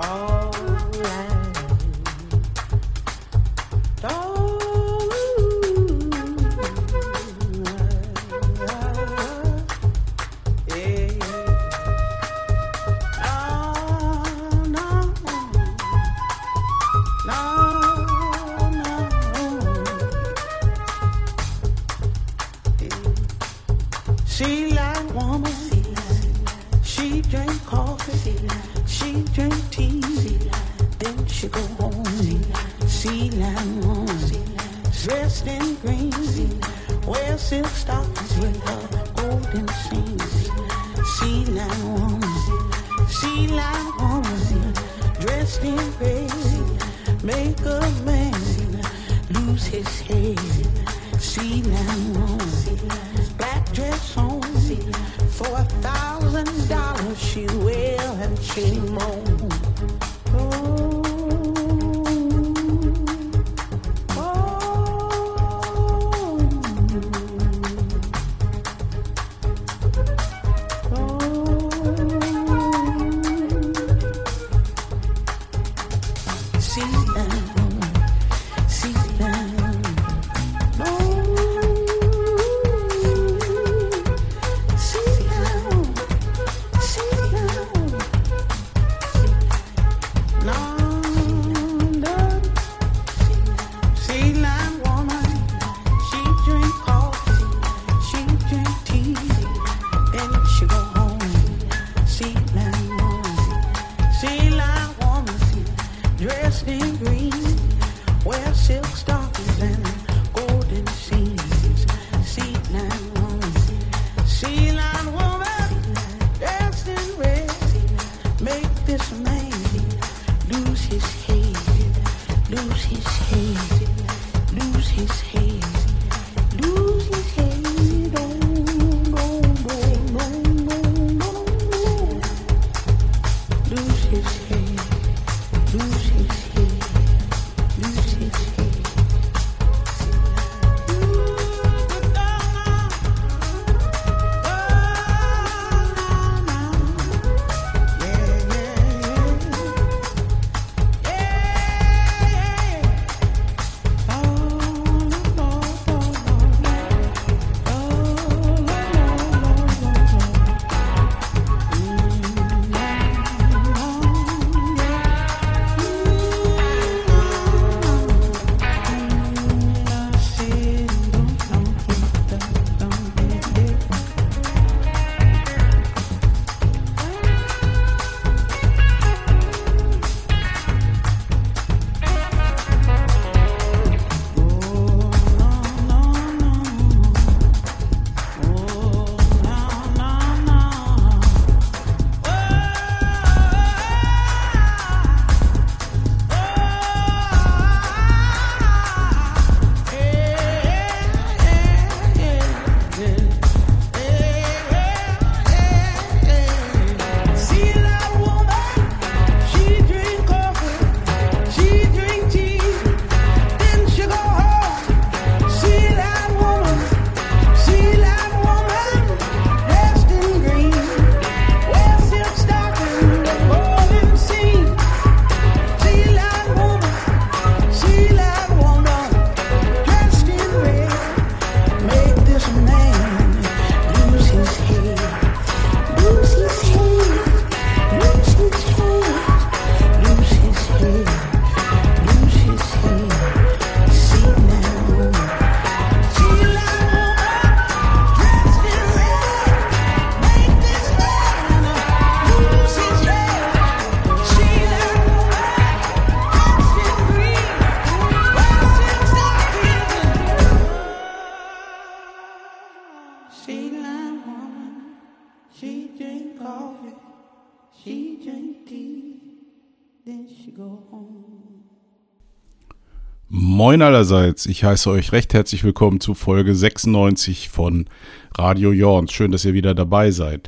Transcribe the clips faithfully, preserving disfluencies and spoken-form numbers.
Moin allerseits, ich heiße euch recht herzlich willkommen zu Folge sechsundneunzig von Radio Jorns. Schön, dass ihr wieder dabei seid.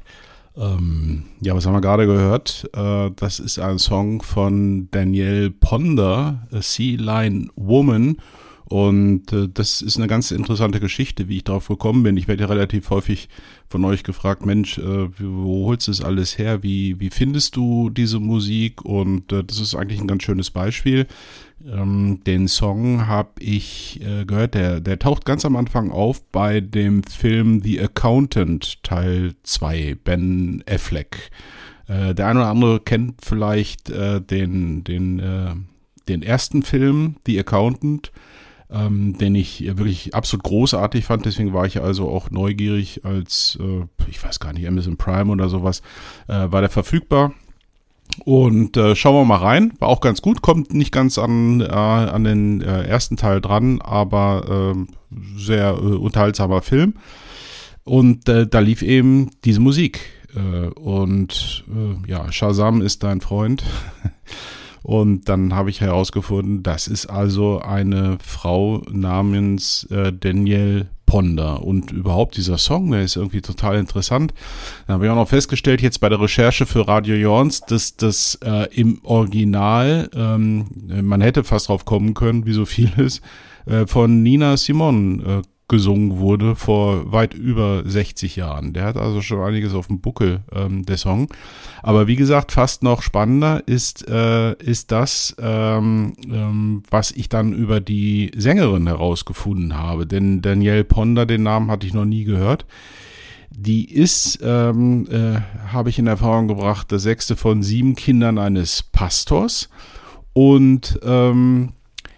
Ähm, ja, was haben wir gerade gehört? Äh, das ist ein Song von Danielle Ponder, A Sea Lion Woman. Und äh, das ist eine ganz interessante Geschichte, wie ich darauf gekommen bin. Ich werde ja relativ häufig von euch gefragt, Mensch, äh, wo holst du das alles her? Wie, wie findest du diese Musik? Und äh, das ist eigentlich ein ganz schönes Beispiel. Ähm, den Song habe ich äh, gehört, der, der taucht ganz am Anfang auf bei dem Film The Accountant Teil zwei, Ben Affleck. Äh, der eine oder andere kennt vielleicht äh, den, den, äh, den ersten Film, The Accountant, ähm, den ich wirklich absolut großartig fand. Deswegen war ich also auch neugierig, als, äh, ich weiß gar nicht, Amazon Prime oder sowas, äh, war der verfügbar. Und äh, schauen wir mal rein. War auch ganz gut, kommt nicht ganz an, äh, an den äh, ersten Teil dran, aber äh, sehr äh, unterhaltsamer Film. Und äh, da lief eben diese Musik. Äh, und äh, ja, Shazam ist dein Freund. Und dann habe ich herausgefunden, das ist also eine Frau namens äh, Danielle Ponder. Und überhaupt dieser Song, der ist irgendwie total interessant. Dann habe ich auch noch festgestellt, jetzt bei der Recherche für Radio Jorns, dass das äh, im Original, ähm, man hätte fast drauf kommen können, wie so vieles, äh, von Nina Simone äh, gesungen wurde vor weit über sechzig Jahren. Der hat also schon einiges auf dem Buckel, ähm, der Song. Aber wie gesagt, fast noch spannender ist, äh, ist das, ähm, ähm, was ich dann über die Sängerin herausgefunden habe. Denn Danielle Ponder, den Namen hatte ich noch nie gehört. Die ist, ähm, äh, habe ich in Erfahrung gebracht, das sechste von sieben Kindern eines Pastors. Und ähm,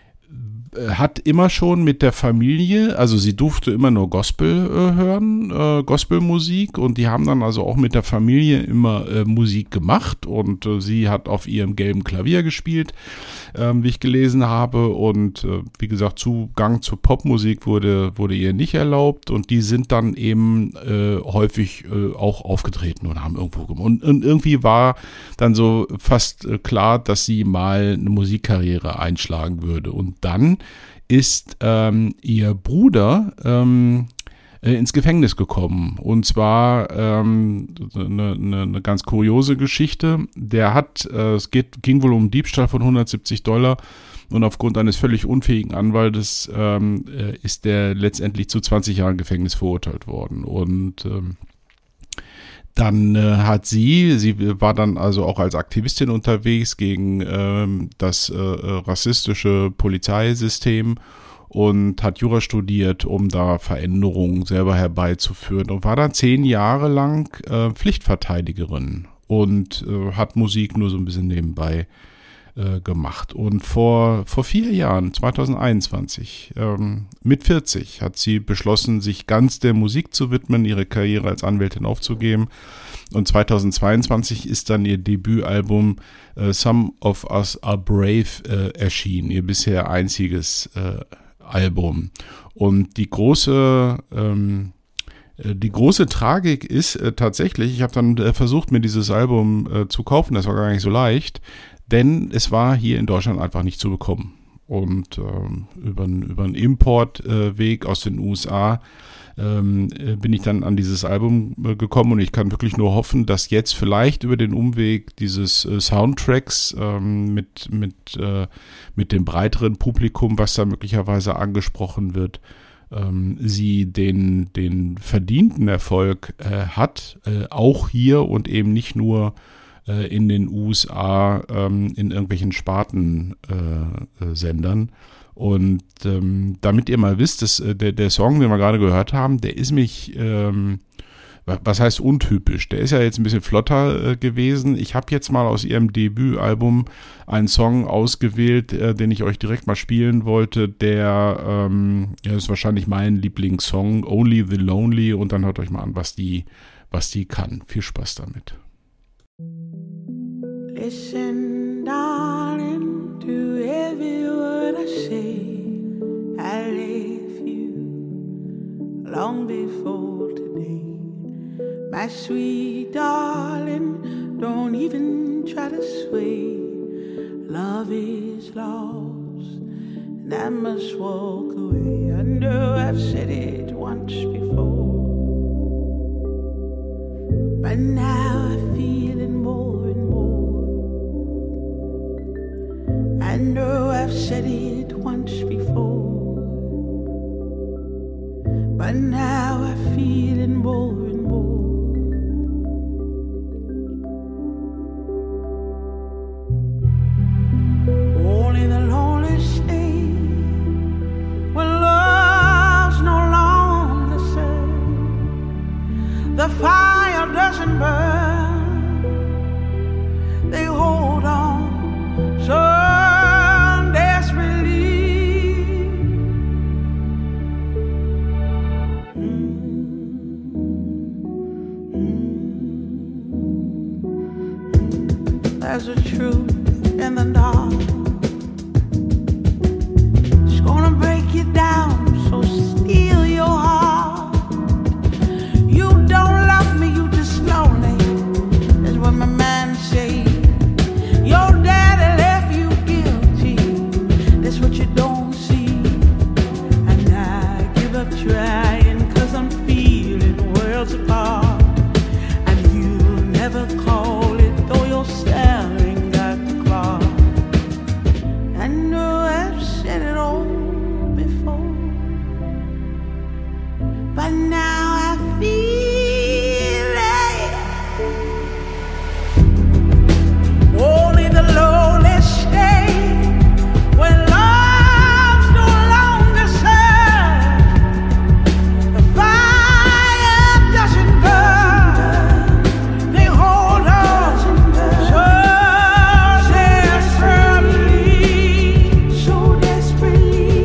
hat immer schon mit der Familie, also sie durfte immer nur Gospel äh, hören, äh, Gospelmusik, und die haben dann also auch mit der Familie immer äh, Musik gemacht, und äh, sie hat auf ihrem gelben Klavier gespielt, äh, wie ich gelesen habe, und äh, wie gesagt, Zugang zur Popmusik wurde, wurde ihr nicht erlaubt, und die sind dann eben äh, häufig äh, auch aufgetreten und haben irgendwo gemacht. Und, und irgendwie war dann so fast äh, klar, dass sie mal eine Musikkarriere einschlagen würde, und dann ist ähm, ihr Bruder ähm, äh, ins Gefängnis gekommen. Und zwar ähm, eine, eine, eine ganz kuriose Geschichte. Der hat, äh, es geht, ging wohl um Diebstahl von hundertsiebzig Dollar, und aufgrund eines völlig unfähigen Anwaltes ähm, äh, ist der letztendlich zu zwanzig Jahren Gefängnis verurteilt worden. Und ähm, Dann äh, hat sie, sie war dann also auch als Aktivistin unterwegs gegen ähm, das äh, rassistische Polizeisystem und hat Jura studiert, um da Veränderungen selber herbeizuführen, und war dann zehn Jahre lang äh, Pflichtverteidigerin und äh, hat Musik nur so ein bisschen nebenbei äh, gemacht. Und vor, vor vier Jahren, zwanzig einundzwanzig, ähm, mit vierzig, hat sie beschlossen, sich ganz der Musik zu widmen, ihre Karriere als Anwältin aufzugeben. Und zwanzig zweiundzwanzig ist dann ihr Debütalbum äh, Some of Us Are Brave äh, erschienen, ihr bisher einziges äh, Album. Und die große ähm, Die große Tragik ist äh, tatsächlich, ich habe dann äh, versucht, mir dieses Album äh, zu kaufen, das war gar nicht so leicht, denn es war hier in Deutschland einfach nicht zu bekommen. Und ähm, über über einen Importweg äh, aus den U S A ähm, äh, bin ich dann an dieses Album äh, gekommen, und ich kann wirklich nur hoffen, dass jetzt vielleicht über den Umweg dieses äh, Soundtracks ähm, mit, mit, äh, mit dem breiteren Publikum, was da möglicherweise angesprochen wird, ähm, sie den, den verdienten Erfolg äh, hat, äh, auch hier und eben nicht nur in den U S A ähm, in irgendwelchen Spartensendern. Äh, und ähm, damit ihr mal wisst, dass, äh, der, der Song, den wir gerade gehört haben, der ist mich, ähm, was heißt untypisch? Der ist ja jetzt ein bisschen flotter äh, gewesen. Ich habe jetzt mal aus ihrem Debütalbum einen Song ausgewählt, äh, den ich euch direkt mal spielen wollte. Der ähm, ja, ist wahrscheinlich mein Lieblingssong, Only the Lonely. Und dann hört euch mal an, was die, was die kann. Viel Spaß damit. Listen, darling, to every word I say. I left you long before today. My sweet darling, don't even try to sway. Love is lost, and I must walk away. I know I've said it once before, but now I feel it more and more. I know I've said it once before, but now I feel it more and more. Only the lonely stay when love's no longer same. The fire doesn't burn, they hold on so desperately. Mm-hmm. There's a truth in the dark, it's gonna break you down, so steal your heart. You don't love me, you just lonely, that's what my man say. Your daddy left you guilty, that's what you don't see. And I give up trying, cause I'm feeling worlds apart. And you'll never call it, though you're staring at the clock. I know I've said it all before, but now I feel it. Only the lonely stay when love's no longer served. The fire doesn't burn, they hold on so desperately, so desperately.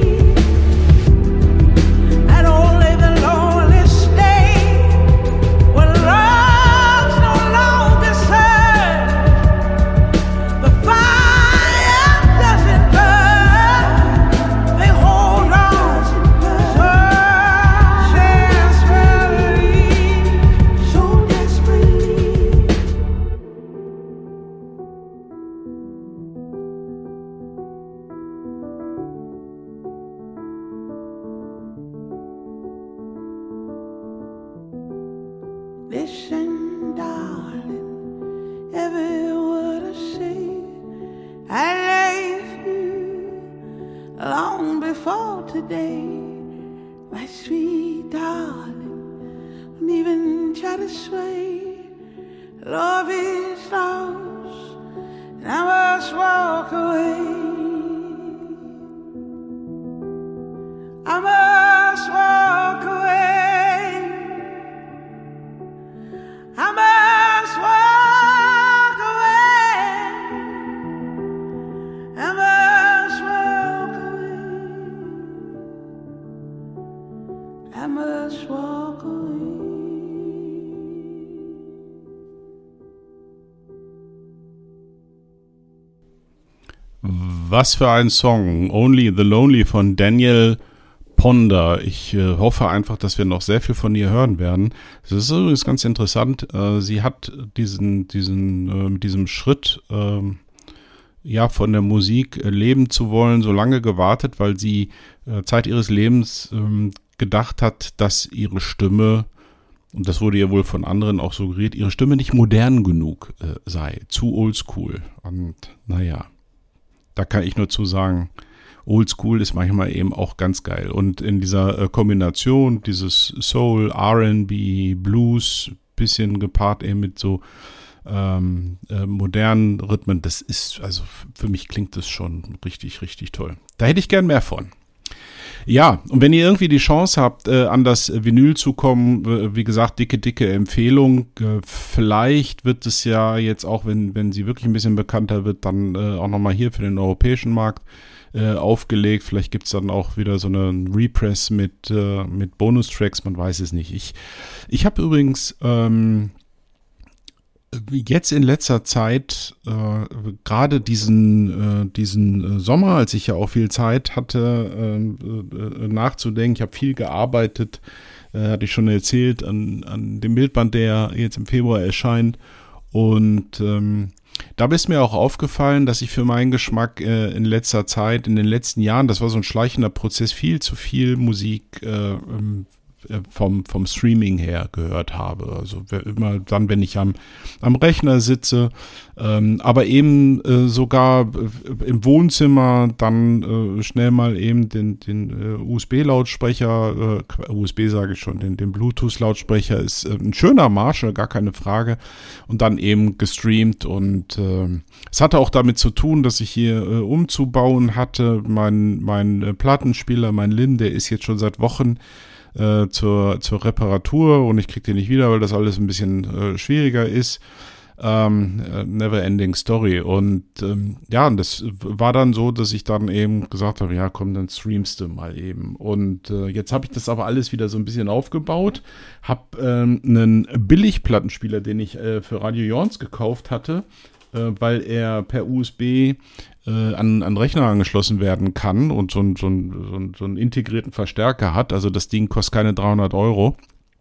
And only the lonely stay when love's no longer served. The fire doesn't burn, they hold on so desperately, so desperately. Listen, darling, every word I say, I left you long before today. My sweet darling, don't even try to sway. Love is lost, and I must walk away. I must walk away. I must walk away. I must walk away. I must walk away. Was für ein Song. Only the Lonely von Daniel Ponder. Ich äh, hoffe einfach, dass wir noch sehr viel von ihr hören werden. Es ist übrigens ganz interessant. Äh, sie hat diesen, diesen, äh, mit diesem Schritt, äh, ja, von der Musik äh, leben zu wollen, so lange gewartet, weil sie äh, Zeit ihres Lebens äh, gedacht hat, dass ihre Stimme, und das wurde ihr wohl von anderen auch suggeriert, ihre Stimme nicht modern genug äh, sei, zu oldschool. Und naja, da kann ich nur zu sagen, Oldschool ist manchmal eben auch ganz geil. Und in dieser äh, Kombination, dieses Soul, R and B, Blues, bisschen gepaart eben mit so ähm, äh, modernen Rhythmen, das ist, also für mich klingt das schon richtig, richtig toll. Da hätte ich gern mehr von. Ja, und wenn ihr irgendwie die Chance habt, äh, an das Vinyl zu kommen, äh, wie gesagt, dicke, dicke Empfehlung. Äh, vielleicht wird es ja jetzt auch, wenn, wenn sie wirklich ein bisschen bekannter wird, dann äh, auch nochmal hier für den europäischen Markt äh, aufgelegt. Vielleicht gibt's dann auch wieder so einen Repress mit, äh, mit Bonustracks, man weiß es nicht. Ich, ich habe übrigens ähm, jetzt in letzter Zeit äh, gerade diesen, äh, diesen Sommer, als ich ja auch viel Zeit hatte, äh, äh, nachzudenken, ich habe viel gearbeitet, äh, hatte ich schon erzählt, an, an dem Bildband, der jetzt im Februar erscheint. Und ähm, da ist mir auch aufgefallen, dass ich für meinen Geschmack äh, in letzter Zeit, in den letzten Jahren, das war so ein schleichender Prozess, viel zu viel Musik äh, vom, vom Streaming her gehört habe. Also immer dann, wenn ich am, am Rechner sitze, ähm, aber eben äh, sogar im Wohnzimmer dann äh, schnell mal eben den, den äh, U S B-Lautsprecher, äh, U S B sage ich schon, den, den Bluetooth-Lautsprecher ist äh, ein schöner Marshall, gar keine Frage, und dann eben gestreamt, und äh, es hatte auch damit zu tun, dass ich hier äh, umzubauen hatte. Mein, mein äh, Plattenspieler, mein Lin, der ist jetzt schon seit Wochen äh, zur, zur Reparatur, und ich kriege den nicht wieder, weil das alles ein bisschen äh, schwieriger ist. Ähm, never ending story. Und ähm, ja, und das war dann so, dass ich dann eben gesagt habe, ja komm, dann streamst du mal eben. Und äh, jetzt habe ich das aber alles wieder so ein bisschen aufgebaut, habe ähm, einen Billigplattenspieler, den ich äh, für Radio Jorns gekauft hatte, äh, weil er per U S B äh, an, an Rechner angeschlossen werden kann und so, ein, so, ein, so, ein, so einen integrierten Verstärker hat. Also das Ding kostet keine dreihundert Euro.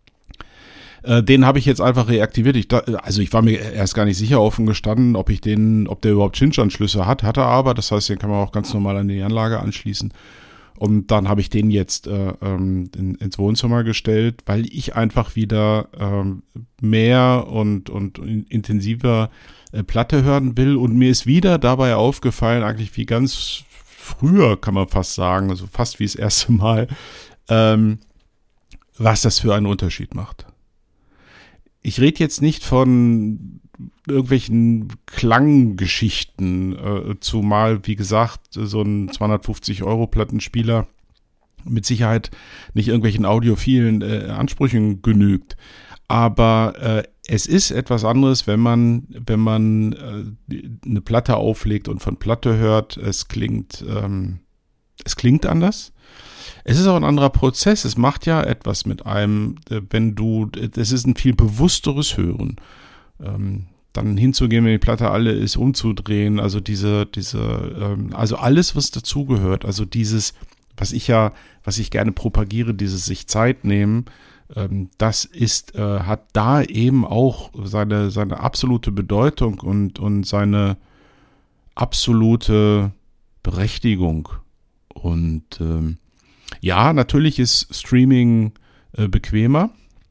Den habe ich jetzt einfach reaktiviert. Ich da, also ich war mir erst gar nicht sicher, offen gestanden, ob ich den, ob der überhaupt Cinch-Anschlüsse hat. Hat er aber, das heißt, den kann man auch ganz normal an die Anlage anschließen. Und dann habe ich den jetzt äh, ähm, in, ins Wohnzimmer gestellt, weil ich einfach wieder ähm, mehr und, und intensiver äh, Platte hören will. Und mir ist wieder dabei aufgefallen, eigentlich wie ganz früher, kann man fast sagen, also fast wie das erste Mal, ähm, was das für einen Unterschied macht. Ich rede jetzt nicht von irgendwelchen Klanggeschichten, äh, zumal, wie gesagt, so ein zweihundertfünfzig Euro Plattenspieler mit Sicherheit nicht irgendwelchen audiophilen äh, Ansprüchen genügt. Aber äh, es ist etwas anderes, wenn man, wenn man äh, eine Platte auflegt und von Platte hört. Es klingt, ähm, es klingt anders. Es ist auch ein anderer Prozess. Es macht ja etwas mit einem, wenn du, es ist ein viel bewussteres Hören. Ähm, dann hinzugehen, wenn die Platte alle ist, umzudrehen, also diese, diese, ähm, also alles, was dazugehört, also dieses, was ich ja, was ich gerne propagiere, dieses sich Zeit nehmen, ähm, das ist, äh, hat da eben auch seine, seine absolute Bedeutung und, und seine absolute Berechtigung. Und, ähm, ja, natürlich ist Streaming äh, bequemer,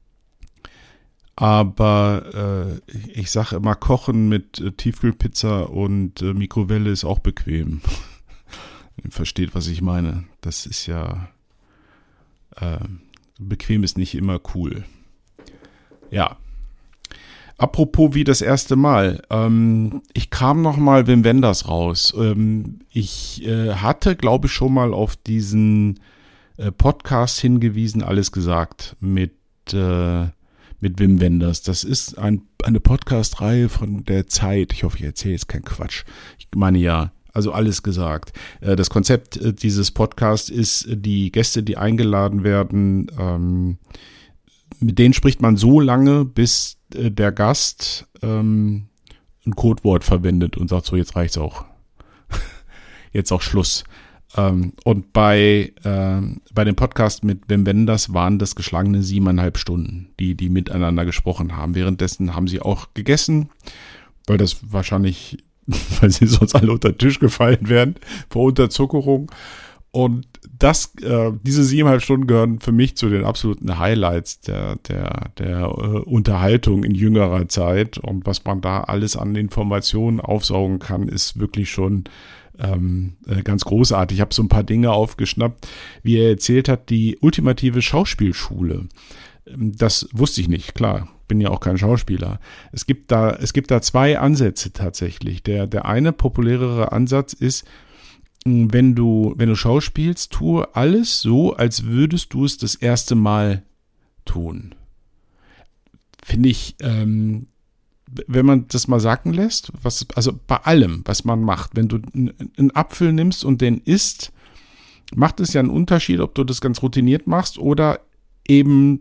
aber äh, ich sage immer, Kochen mit äh, Tiefkühlpizza und äh, Mikrowelle ist auch bequem. Ihr versteht, was ich meine. Das ist ja, äh, bequem ist nicht immer cool. Ja. Apropos wie das erste Mal, ähm, ich kam nochmal Wim Wenders raus. Ähm, ich äh, hatte, glaube ich, schon mal auf diesen Podcast hingewiesen, alles gesagt, mit, äh, mit Wim Wenders. Das ist ein, eine Podcast-Reihe von der Zeit. Ich hoffe, ich erzähle jetzt keinen Quatsch. Ich meine ja, also alles gesagt. Äh, das Konzept äh, dieses Podcasts ist, die Gäste, die eingeladen werden, ähm, mit denen spricht man so lange, bis äh, der Gast ähm, ein Codewort verwendet und sagt so, jetzt reicht's auch. Jetzt auch Schluss. Ähm, und bei, ähm, bei dem Podcast mit Wim Wenders waren das geschlagene siebeneinhalb Stunden, die, die miteinander gesprochen haben. Währenddessen haben sie auch gegessen, weil das wahrscheinlich, weil sie sonst alle unter den Tisch gefallen wären, vor Unterzuckerung. Und das, äh, diese siebeneinhalb Stunden gehören für mich zu den absoluten Highlights der, der, der äh, Unterhaltung in jüngerer Zeit. Und was man da alles an Informationen aufsaugen kann, ist wirklich schon Ähm, äh, ganz großartig. Ich habe so ein paar Dinge aufgeschnappt, wie er erzählt hat, die ultimative Schauspielschule. Ähm, das wusste ich nicht, klar, bin ja auch kein Schauspieler. Es gibt da, es gibt da zwei Ansätze tatsächlich. Der, der eine populärere Ansatz ist, wenn du, wenn du schauspielst, tue alles so, als würdest du es das erste Mal tun. Finde ich, ähm, wenn man das mal sacken lässt, was, also bei allem, was man macht, wenn du einen Apfel nimmst und den isst, macht es ja einen Unterschied, ob du das ganz routiniert machst oder eben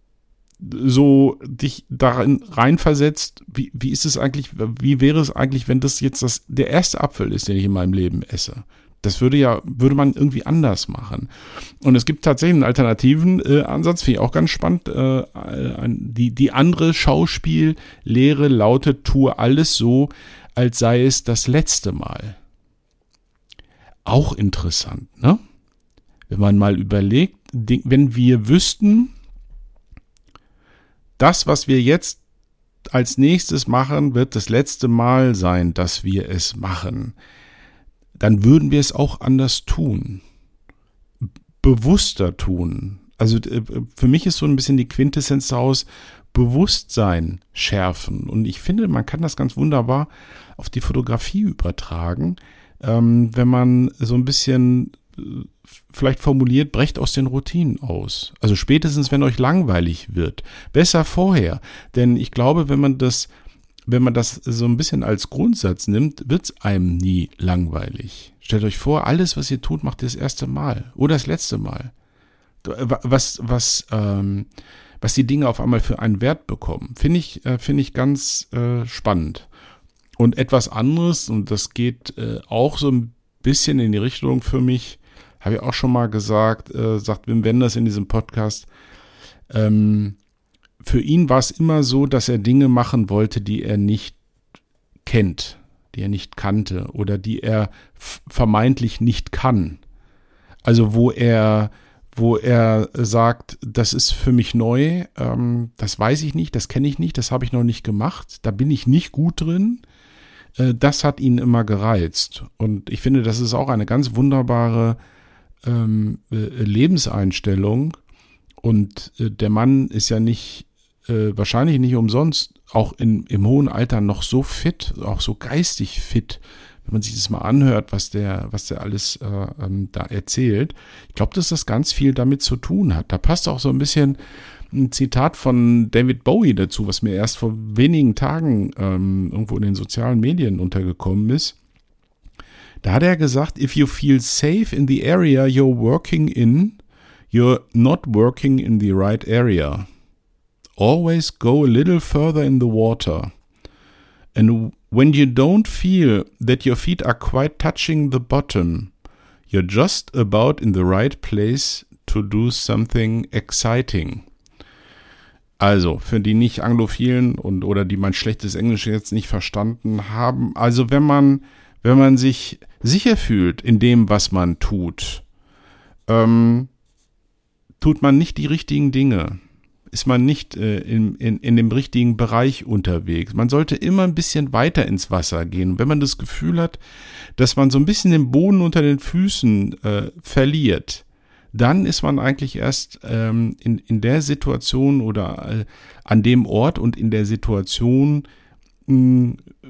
so dich darin reinversetzt, wie, wie ist es eigentlich, wie wäre es eigentlich, wenn das jetzt das, der erste Apfel ist, den ich in meinem Leben esse? Das würde ja, würde man irgendwie anders machen. Und es gibt tatsächlich einen alternativen äh, Ansatz, finde ich auch ganz spannend. Äh, die, die andere Schauspiellehre lautet, tue alles so, als sei es das letzte Mal. Auch interessant, ne? Wenn man mal überlegt, wenn wir wüssten, das, was wir jetzt als nächstes machen, wird das letzte Mal sein, dass wir es machen. Dann würden wir es auch anders tun. Bewusster tun. Also für mich ist so ein bisschen die Quintessenz daraus, Bewusstsein schärfen. Und ich finde, man kann das ganz wunderbar auf die Fotografie übertragen, ähm, wenn man so ein bisschen äh, vielleicht formuliert, brecht aus den Routinen aus. Also spätestens, wenn euch langweilig wird. Besser vorher. Denn ich glaube, wenn man das, wenn man das so ein bisschen als Grundsatz nimmt, wird es einem nie langweilig. Stellt euch vor, alles, was ihr tut, macht ihr das erste Mal oder das letzte Mal. Was, was, ähm, was die Dinge auf einmal für einen Wert bekommen, finde ich, äh, finde ich ganz äh, spannend. Und etwas anderes, und das geht äh, auch so ein bisschen in die Richtung für mich, habe ich auch schon mal gesagt, äh, sagt Wim Wenders in diesem Podcast, ähm, für ihn war es immer so, dass er Dinge machen wollte, die er nicht kennt, die er nicht kannte oder die er f- vermeintlich nicht kann. Also wo er wo er sagt, das ist für mich neu, ähm, das weiß ich nicht, das kenne ich nicht, das habe ich noch nicht gemacht, da bin ich nicht gut drin. Äh, das hat ihn immer gereizt. Und ich finde, das ist auch eine ganz wunderbare ähm, äh, Lebenseinstellung. Und äh, der Mann ist ja nicht, äh, wahrscheinlich nicht umsonst, auch in, im hohen Alter noch so fit, auch so geistig fit, wenn man sich das mal anhört, was der, was der alles äh, ähm, da erzählt. Ich glaube, dass das ganz viel damit zu tun hat. Da passt auch so ein bisschen ein Zitat von David Bowie dazu, was mir erst vor wenigen Tagen ähm, irgendwo in den sozialen Medien untergekommen ist. Da hat er gesagt, if you feel safe in the area you're working in, you're not working in the right area. Always go a little further in the water. And when you don't feel that your feet are quite touching the bottom, you're just about in the right place to do something exciting. Also, für die nicht Anglophilen und oder die mein schlechtes Englisch jetzt nicht verstanden haben, also wenn man, wenn man sich sicher fühlt in dem, was man tut, ähm, tut man nicht die richtigen Dinge. Ist man nicht äh, in, in, in dem richtigen Bereich unterwegs. Man sollte immer ein bisschen weiter ins Wasser gehen. Und wenn man das Gefühl hat, dass man so ein bisschen den Boden unter den Füßen äh, verliert, dann ist man eigentlich erst ähm, in, in der Situation oder äh, an dem Ort und in der Situation, mh,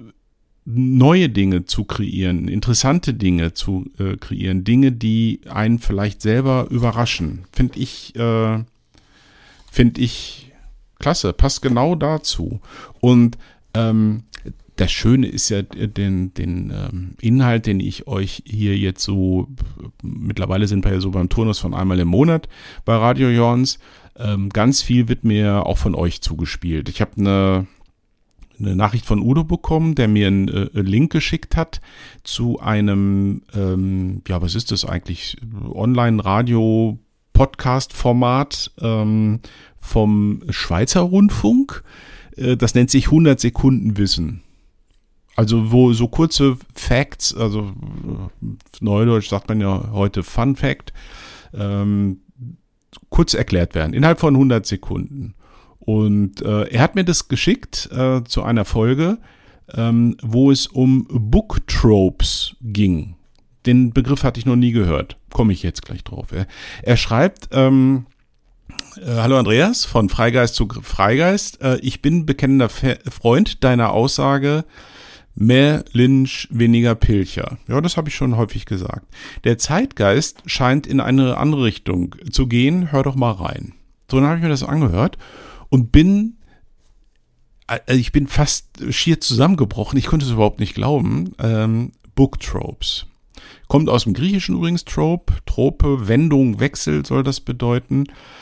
neue Dinge zu kreieren, interessante Dinge zu äh, kreieren, Dinge, die einen vielleicht selber überraschen. Finde ich... Äh, Finde ich klasse, passt genau dazu. Und ähm, das Schöne ist ja den, den ähm, Inhalt, den ich euch hier jetzt so, mittlerweile sind wir ja so beim Turnus von einmal im Monat bei Radio Jorns, ähm, ganz viel wird mir auch von euch zugespielt. Ich habe eine, eine Nachricht von Udo bekommen, der mir einen äh, Link geschickt hat zu einem, ähm, ja, was ist das eigentlich, Online-Radio- Podcast-Format ähm, vom Schweizer Rundfunk. Äh, das nennt sich hundert Sekunden Wissen. Also wo so kurze Facts, also neudeutsch sagt man ja heute Fun Fact, ähm, kurz erklärt werden, innerhalb von hundert Sekunden. Und äh, er hat mir das geschickt äh, zu einer Folge, ähm, wo es um Book Tropes ging. Den Begriff hatte ich noch nie gehört. Komme ich jetzt gleich drauf. Er, er schreibt, ähm, äh, hallo Andreas, von Freigeist zu Freigeist. Äh, ich bin bekennender Fe- Freund deiner Aussage, mehr Lynch, weniger Pilcher. Ja, das habe ich schon häufig gesagt. Der Zeitgeist scheint in eine andere Richtung zu gehen. Hör doch mal rein. So, dann habe ich mir das angehört und bin, also ich bin fast schier zusammengebrochen. Ich konnte es überhaupt nicht glauben. Ähm, Book Tropes. Kommt aus dem Griechischen übrigens, Trope, Trope, Wendung, Wechsel soll das bedeuten.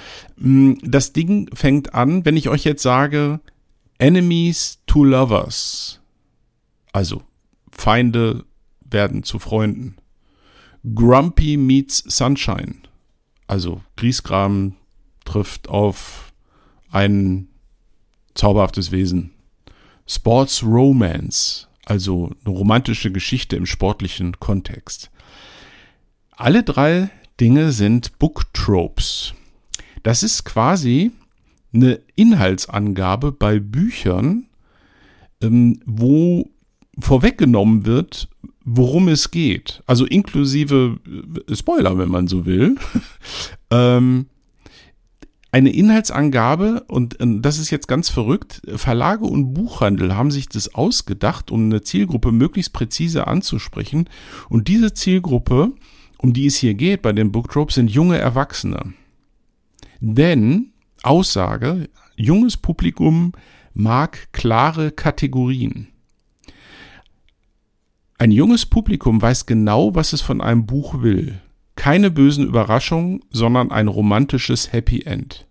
Das Ding fängt an, wenn ich euch jetzt sage, Enemies to Lovers, also Feinde werden zu Freunden. Grumpy meets Sunshine, also Griesgram trifft auf ein zauberhaftes Wesen. Sports Romance, also eine romantische Geschichte im sportlichen Kontext. Alle drei Dinge sind Book Tropes. Das ist quasi eine Inhaltsangabe bei Büchern, ähm, wo vorweggenommen wird, worum es geht. Also inklusive Spoiler, wenn man so will. ähm, Eine Inhaltsangabe, und das ist jetzt ganz verrückt, Verlage und Buchhandel haben sich das ausgedacht, um eine Zielgruppe möglichst präzise anzusprechen. Und diese Zielgruppe, um die es hier geht bei den Booktropes, sind junge Erwachsene. Denn, Aussage, junges Publikum mag klare Kategorien. Ein junges Publikum weiß genau, was es von einem Buch will. Keine bösen Überraschungen, sondern ein romantisches Happy End.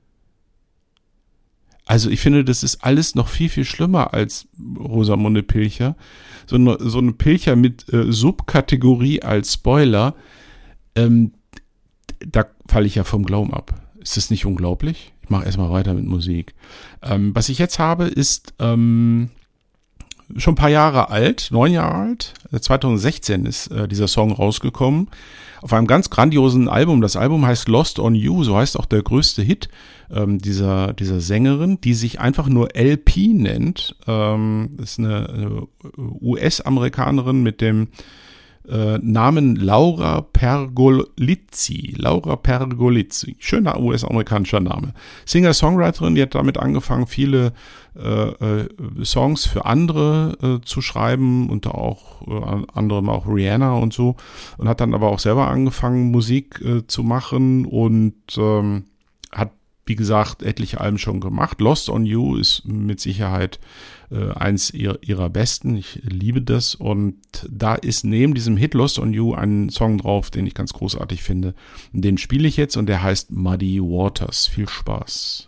Also ich finde, das ist alles noch viel, viel schlimmer als Rosamunde Pilcher. So eine, so eine Pilcher mit äh, Subkategorie als Spoiler, ähm, da falle ich ja vom Glauben ab. Ist das nicht unglaublich? Ich mache erstmal weiter mit Musik. Ähm, was ich jetzt habe, ist ähm, schon ein paar Jahre alt, neun Jahre alt. zwanzig sechzehn ist äh, dieser Song rausgekommen. Auf einem ganz grandiosen Album. Das Album heißt Lost on You, so heißt auch der größte Hit ähm, dieser, dieser Sängerin, die sich einfach nur L P nennt. Ähm, das ist eine, eine U S-Amerikanerin mit dem äh, Namen Laura Pergolizzi. Laura Pergolizzi. Schöner U S-amerikanischer Name. Singer-Songwriterin, die hat damit angefangen, viele äh, äh, Songs für andere äh, zu schreiben, unter auch äh, anderem auch Rihanna und so, und hat dann aber auch selber angefangen, Musik äh, zu machen und ähm, hat, wie gesagt, etliche Alben schon gemacht. Lost on You ist mit Sicherheit äh, eins ihrer, ihrer besten. Ich liebe das, und da ist neben diesem Hit Lost on You ein Song drauf, den ich ganz großartig finde. Den spiele ich jetzt, und der heißt Muddy Waters. Viel Spaß.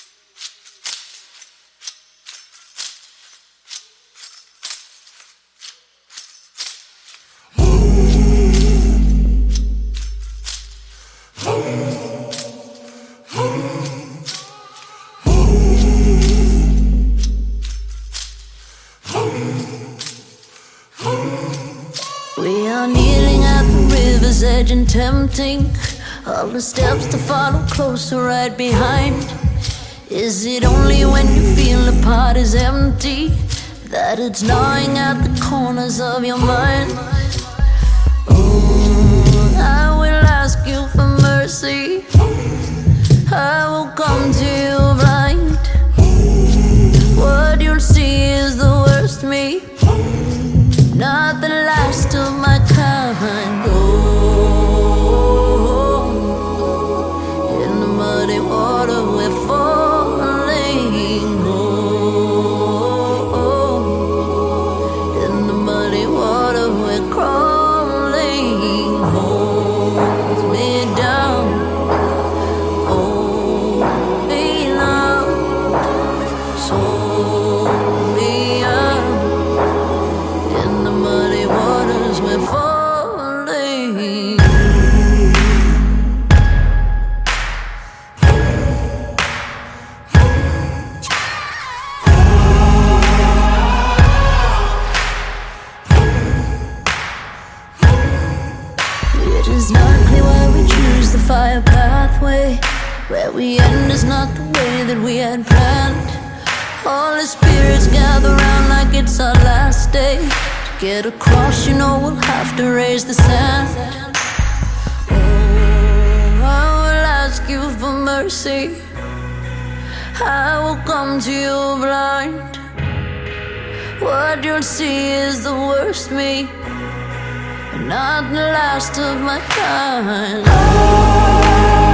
Edge and tempting, all the steps to follow closer right behind. Is it only when you feel the pot is empty that it's gnawing at the corners of your mind? Oh, I will ask you for mercy, I will come to you blind. What you'll see is the worst me, not the last of my kind. Where we end is not the way that we had planned. All the spirits gather round like it's our last day. To get across, you know we'll have to raise the sand. Oh, I will ask you for mercy, I will come to you blind. What you'll see is the worst me, not the last of my kind. Oh,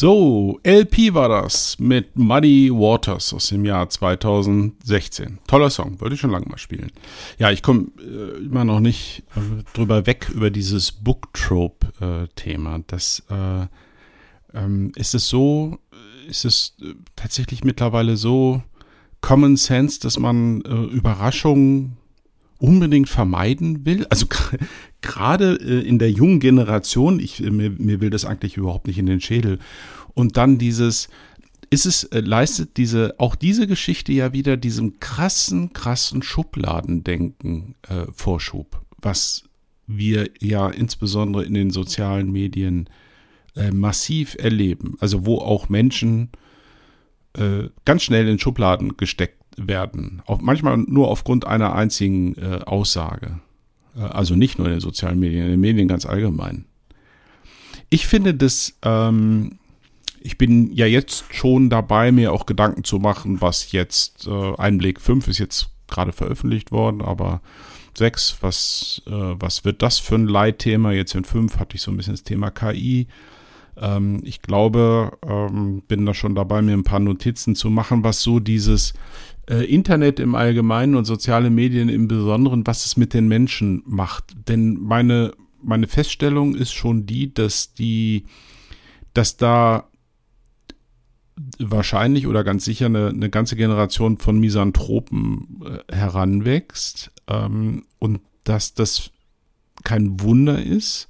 So, L P war das mit Muddy Waters aus dem Jahr zweitausendsechzehn. Toller Song, wollte ich schon lange mal spielen. Ja, ich komme äh, immer noch nicht äh, drüber weg über dieses Booktrope-Thema. Äh, das äh, ähm, ist es so, ist es äh, tatsächlich mittlerweile so Common Sense, dass man äh, Überraschungen unbedingt vermeiden will. Also gerade äh, in der jungen Generation, ich, mir, mir will das eigentlich überhaupt nicht in den Schädel. Und dann dieses, ist es, äh, leistet diese, auch diese Geschichte ja wieder diesem krassen, krassen Schubladendenken äh, Vorschub, was wir ja insbesondere in den sozialen Medien äh, massiv erleben. Also wo auch Menschen äh, ganz schnell in Schubladen gesteckt werden. Auch manchmal nur aufgrund einer einzigen äh, Aussage. Äh, also nicht nur in den sozialen Medien, in den Medien ganz allgemein. Ich finde das, ähm, ich bin ja jetzt schon dabei, mir auch Gedanken zu machen, was jetzt, äh, Einblick fünf ist jetzt gerade veröffentlicht worden, aber sechs, was, äh, was wird das für ein Leitthema? Jetzt in fünf hatte ich so ein bisschen das Thema K I. Ähm, ich glaube, ähm, bin da schon dabei, mir ein paar Notizen zu machen, was so dieses äh, Internet im Allgemeinen und soziale Medien im Besonderen, was es mit den Menschen macht. Denn meine, meine Feststellung ist schon die, dass die, dass da wahrscheinlich oder ganz sicher eine, eine ganze Generation von Misanthropen äh, heranwächst, ähm, und dass das kein Wunder ist,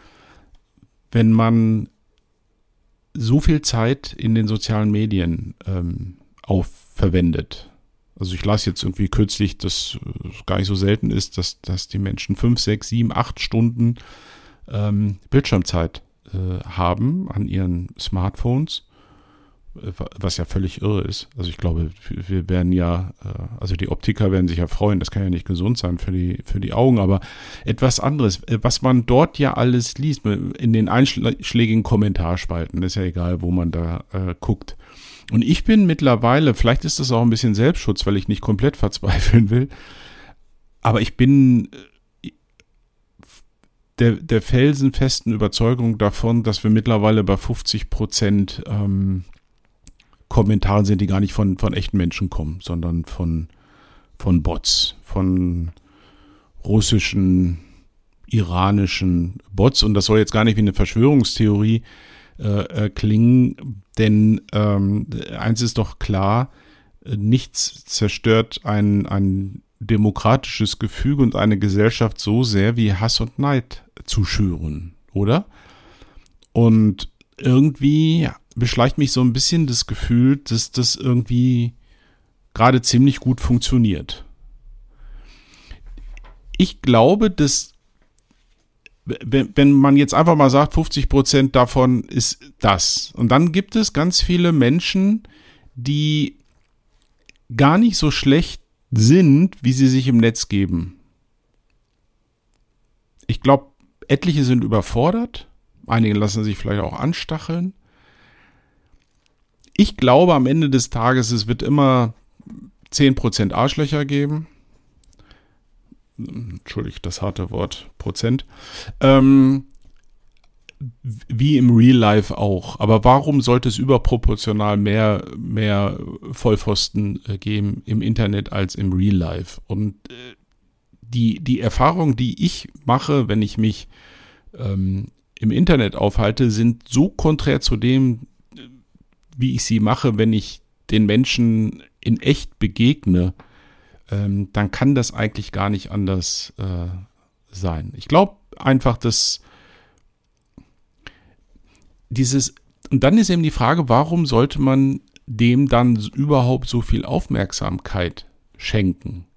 wenn man so viel Zeit in den sozialen Medien ähm, aufverwendet. Also ich las jetzt irgendwie kürzlich, dass es gar nicht so selten ist, dass, dass die Menschen fünf, sechs, sieben, acht Stunden ähm, Bildschirmzeit äh, haben an ihren Smartphones, äh, was ja völlig irre ist. Also ich glaube, wir werden ja, äh, also die Optiker werden sich ja freuen, das kann ja nicht gesund sein für die, für die Augen, aber etwas anderes, was man dort ja alles liest, in den einschlägigen Kommentarspalten, ist ja egal, wo man da äh, guckt. Und ich bin mittlerweile, vielleicht ist das auch ein bisschen Selbstschutz, weil ich nicht komplett verzweifeln will, aber ich bin der, der felsenfesten Überzeugung davon, dass wir mittlerweile bei fünfzig Prozent ähm, Kommentaren sind, die gar nicht von, von echten Menschen kommen, sondern von, von Bots, von russischen, iranischen Bots. Und das soll jetzt gar nicht wie eine Verschwörungstheorie äh, klingen, denn ähm, eins ist doch klar, nichts zerstört ein, ein demokratisches Gefüge und eine Gesellschaft so sehr wie Hass und Neid zu schüren, oder? Und irgendwie beschleicht mich so ein bisschen das Gefühl, dass das irgendwie gerade ziemlich gut funktioniert. Ich glaube, dass wenn, wenn man jetzt einfach mal sagt, fünfzig Prozent davon ist das. Und dann gibt es ganz viele Menschen, die gar nicht so schlecht sind, wie sie sich im Netz geben. Ich glaube, etliche sind überfordert. Einige lassen sich vielleicht auch anstacheln. Ich glaube, am Ende des Tages, es wird immer zehn Prozent Arschlöcher geben. Entschuldigt das harte Wort, Prozent. Ähm, wie im Real Life auch. Aber warum sollte es überproportional mehr, mehr Vollpfosten geben im Internet als im Real Life? Und äh, die, die Erfahrung, die ich mache, wenn ich mich ähm, im Internet aufhalte, sind so konträr zu dem, wie ich sie mache, wenn ich den Menschen in echt begegne, ähm, dann kann das eigentlich gar nicht anders äh, sein. Ich glaube einfach, dass dieses, und dann ist eben die Frage, warum sollte man dem dann überhaupt so viel Aufmerksamkeit schenken?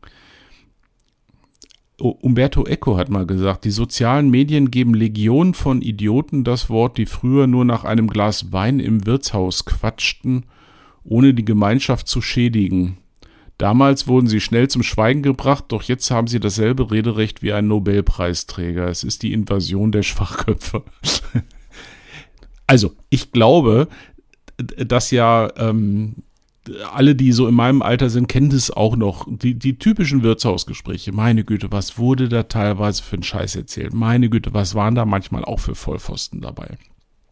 Umberto Eco hat mal gesagt, die sozialen Medien geben Legionen von Idioten das Wort, die früher nur nach einem Glas Wein im Wirtshaus quatschten, ohne die Gemeinschaft zu schädigen. Damals wurden sie schnell zum Schweigen gebracht, doch jetzt haben sie dasselbe Rederecht wie ein Nobelpreisträger. Es ist die Invasion der Schwachköpfe. Also, ich glaube, dass ja ähm, alle, die so in meinem Alter sind, kennen das auch noch. Die, die typischen Wirtshausgespräche. Meine Güte, was wurde da teilweise für einen Scheiß erzählt? Meine Güte, was waren da manchmal auch für Vollpfosten dabei?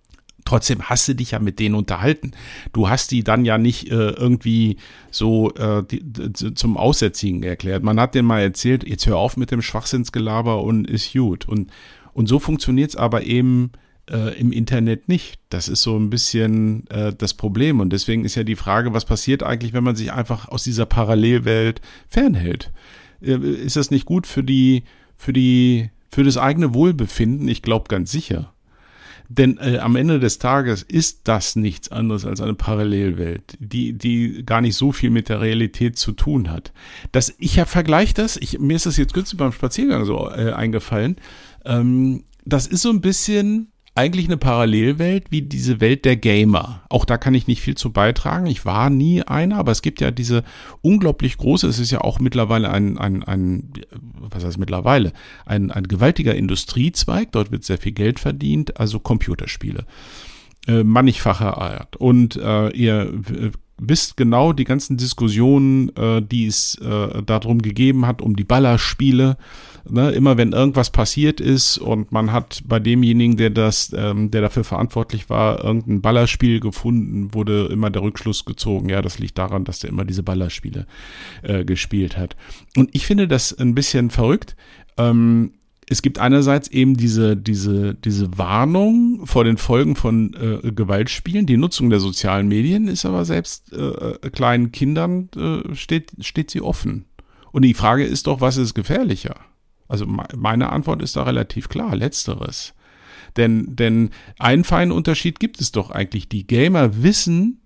Trotzdem hast du dich ja mit denen unterhalten. Du hast die dann ja nicht äh, irgendwie so äh, die, die, zum Aussätzigen erklärt. Man hat denen mal erzählt, jetzt hör auf mit dem Schwachsinnsgelaber und ist gut. Und, und so funktioniert es aber eben äh, im Internet nicht. Das ist so ein bisschen äh, das Problem. Und deswegen ist ja die Frage, was passiert eigentlich, wenn man sich einfach aus dieser Parallelwelt fernhält? Äh, ist das nicht gut für die, für die, für das eigene Wohlbefinden? Ich glaube ganz sicher. Denn äh, am Ende des Tages ist das nichts anderes als eine Parallelwelt, die die gar nicht so viel mit der Realität zu tun hat. Das, ich vergleiche das, ich, mir ist das jetzt kürzlich beim Spaziergang so äh, eingefallen, ähm, das ist so ein bisschen eigentlich eine Parallelwelt wie diese Welt der Gamer. Auch da kann ich nicht viel zu beitragen. Ich war nie einer, aber es gibt ja diese unglaublich große, es ist ja auch mittlerweile ein, ein, ein was heißt mittlerweile, ein, ein gewaltiger Industriezweig. Dort wird sehr viel Geld verdient, also Computerspiele. Äh, mannigfacher Art. Und äh, ihr äh, wisst genau die ganzen Diskussionen, äh, die es äh, darum gegeben hat, um die Ballerspiele. Ne, immer wenn irgendwas passiert ist und man hat bei demjenigen, der das, ähm, der dafür verantwortlich war, irgendein Ballerspiel gefunden, wurde immer der Rückschluss gezogen, ja, das liegt daran, dass der immer diese Ballerspiele äh, gespielt hat. Und ich finde das ein bisschen verrückt. Ähm, es gibt einerseits eben diese, diese, diese Warnung vor den Folgen von äh, Gewaltspielen. Die Nutzung der sozialen Medien ist aber selbst äh, kleinen Kindern äh, steht, steht sie offen. Und die Frage ist doch, was ist gefährlicher? Also meine Antwort ist da relativ klar, letzteres. Denn, denn einen feinen Unterschied gibt es doch eigentlich. Die Gamer wissen,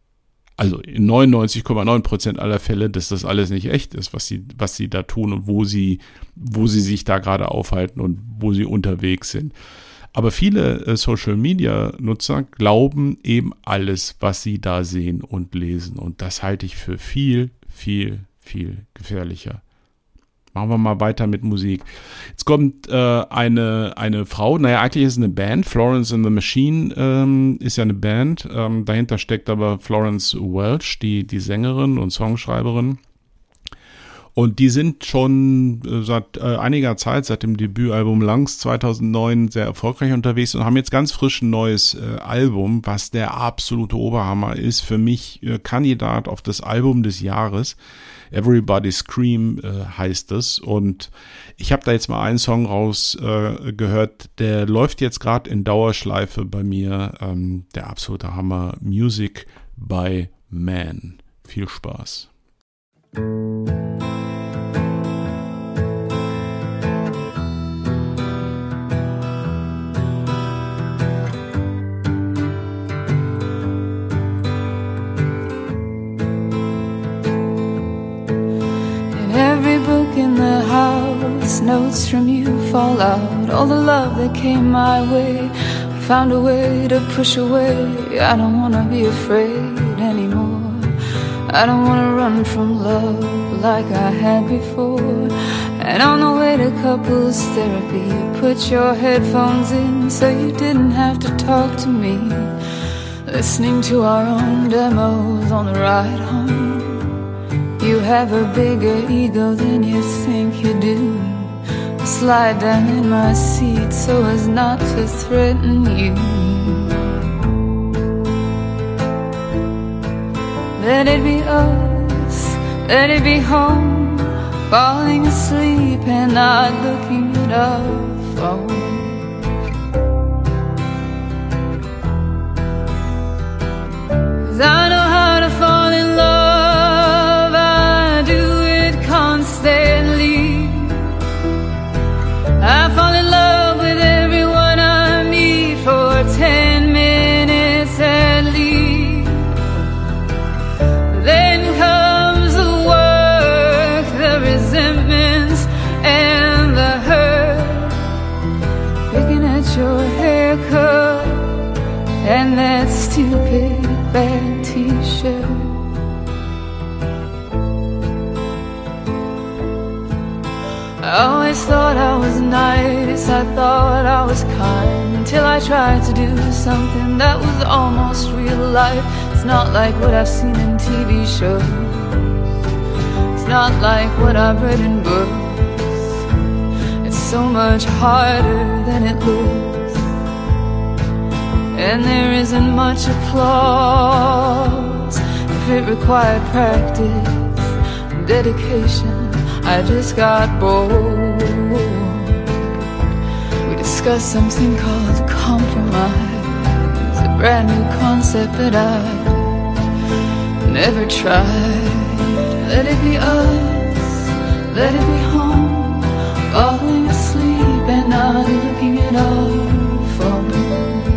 also in neunundneunzig Komma neun Prozent aller Fälle, dass das alles nicht echt ist, was sie, was sie da tun und wo sie, wo sie sich da gerade aufhalten und wo sie unterwegs sind. Aber viele äh, Social-Media-Nutzer glauben eben alles, was sie da sehen und lesen. Und das halte ich für viel, viel, viel gefährlicher. Machen wir mal weiter mit Musik. Jetzt kommt äh, eine, eine Frau, naja, eigentlich ist es eine Band, Florence and the Machine ähm, ist ja eine Band, ähm, dahinter steckt aber Florence Welch, die, die Sängerin und Songschreiberin. Und die sind schon äh, seit äh, einiger Zeit, seit dem Debütalbum Lungs zweitausendneun sehr erfolgreich unterwegs und haben jetzt ganz frisch ein neues äh, Album, was der absolute Oberhammer ist. Für mich äh, Kandidat auf das Album des Jahres. Everybody Scream äh, heißt es. Und ich habe da jetzt mal einen Song rausgehört, äh, gehört, der läuft jetzt gerade in Dauerschleife bei mir. Ähm, der absolute Hammer. Music by Man. Viel Spaß. In the house, notes from you fall out. All the love that came my way, I found a way to push away. I don't wanna be afraid anymore. I don't wanna run from love like I had before. And on the way to couples therapy, put your headphones in so you didn't have to talk to me. Listening to our own demos on the ride home. You have a bigger ego than you think you do. Slide down in my seat so as not to threaten you. Let it be us, let it be home. Falling asleep and not looking at our phone. Cause I know how to fall in love. I fall in love with everyone I meet for ten minutes at least. Then comes the work, the resentments and the hurt. Picking at your haircut and that stupid bad t-shirt. I always thought I was nice, I thought I was kind, until I tried to do something that was almost real life. It's not like what I've seen in T V shows. It's not like what I've read in books. It's so much harder than it looks. and there isn't much applause. If it required practice, dedication, I just got bored. We discussed something called compromise, a brand new concept that I never tried. Let it be us, let it be home, falling asleep and not looking at our phone.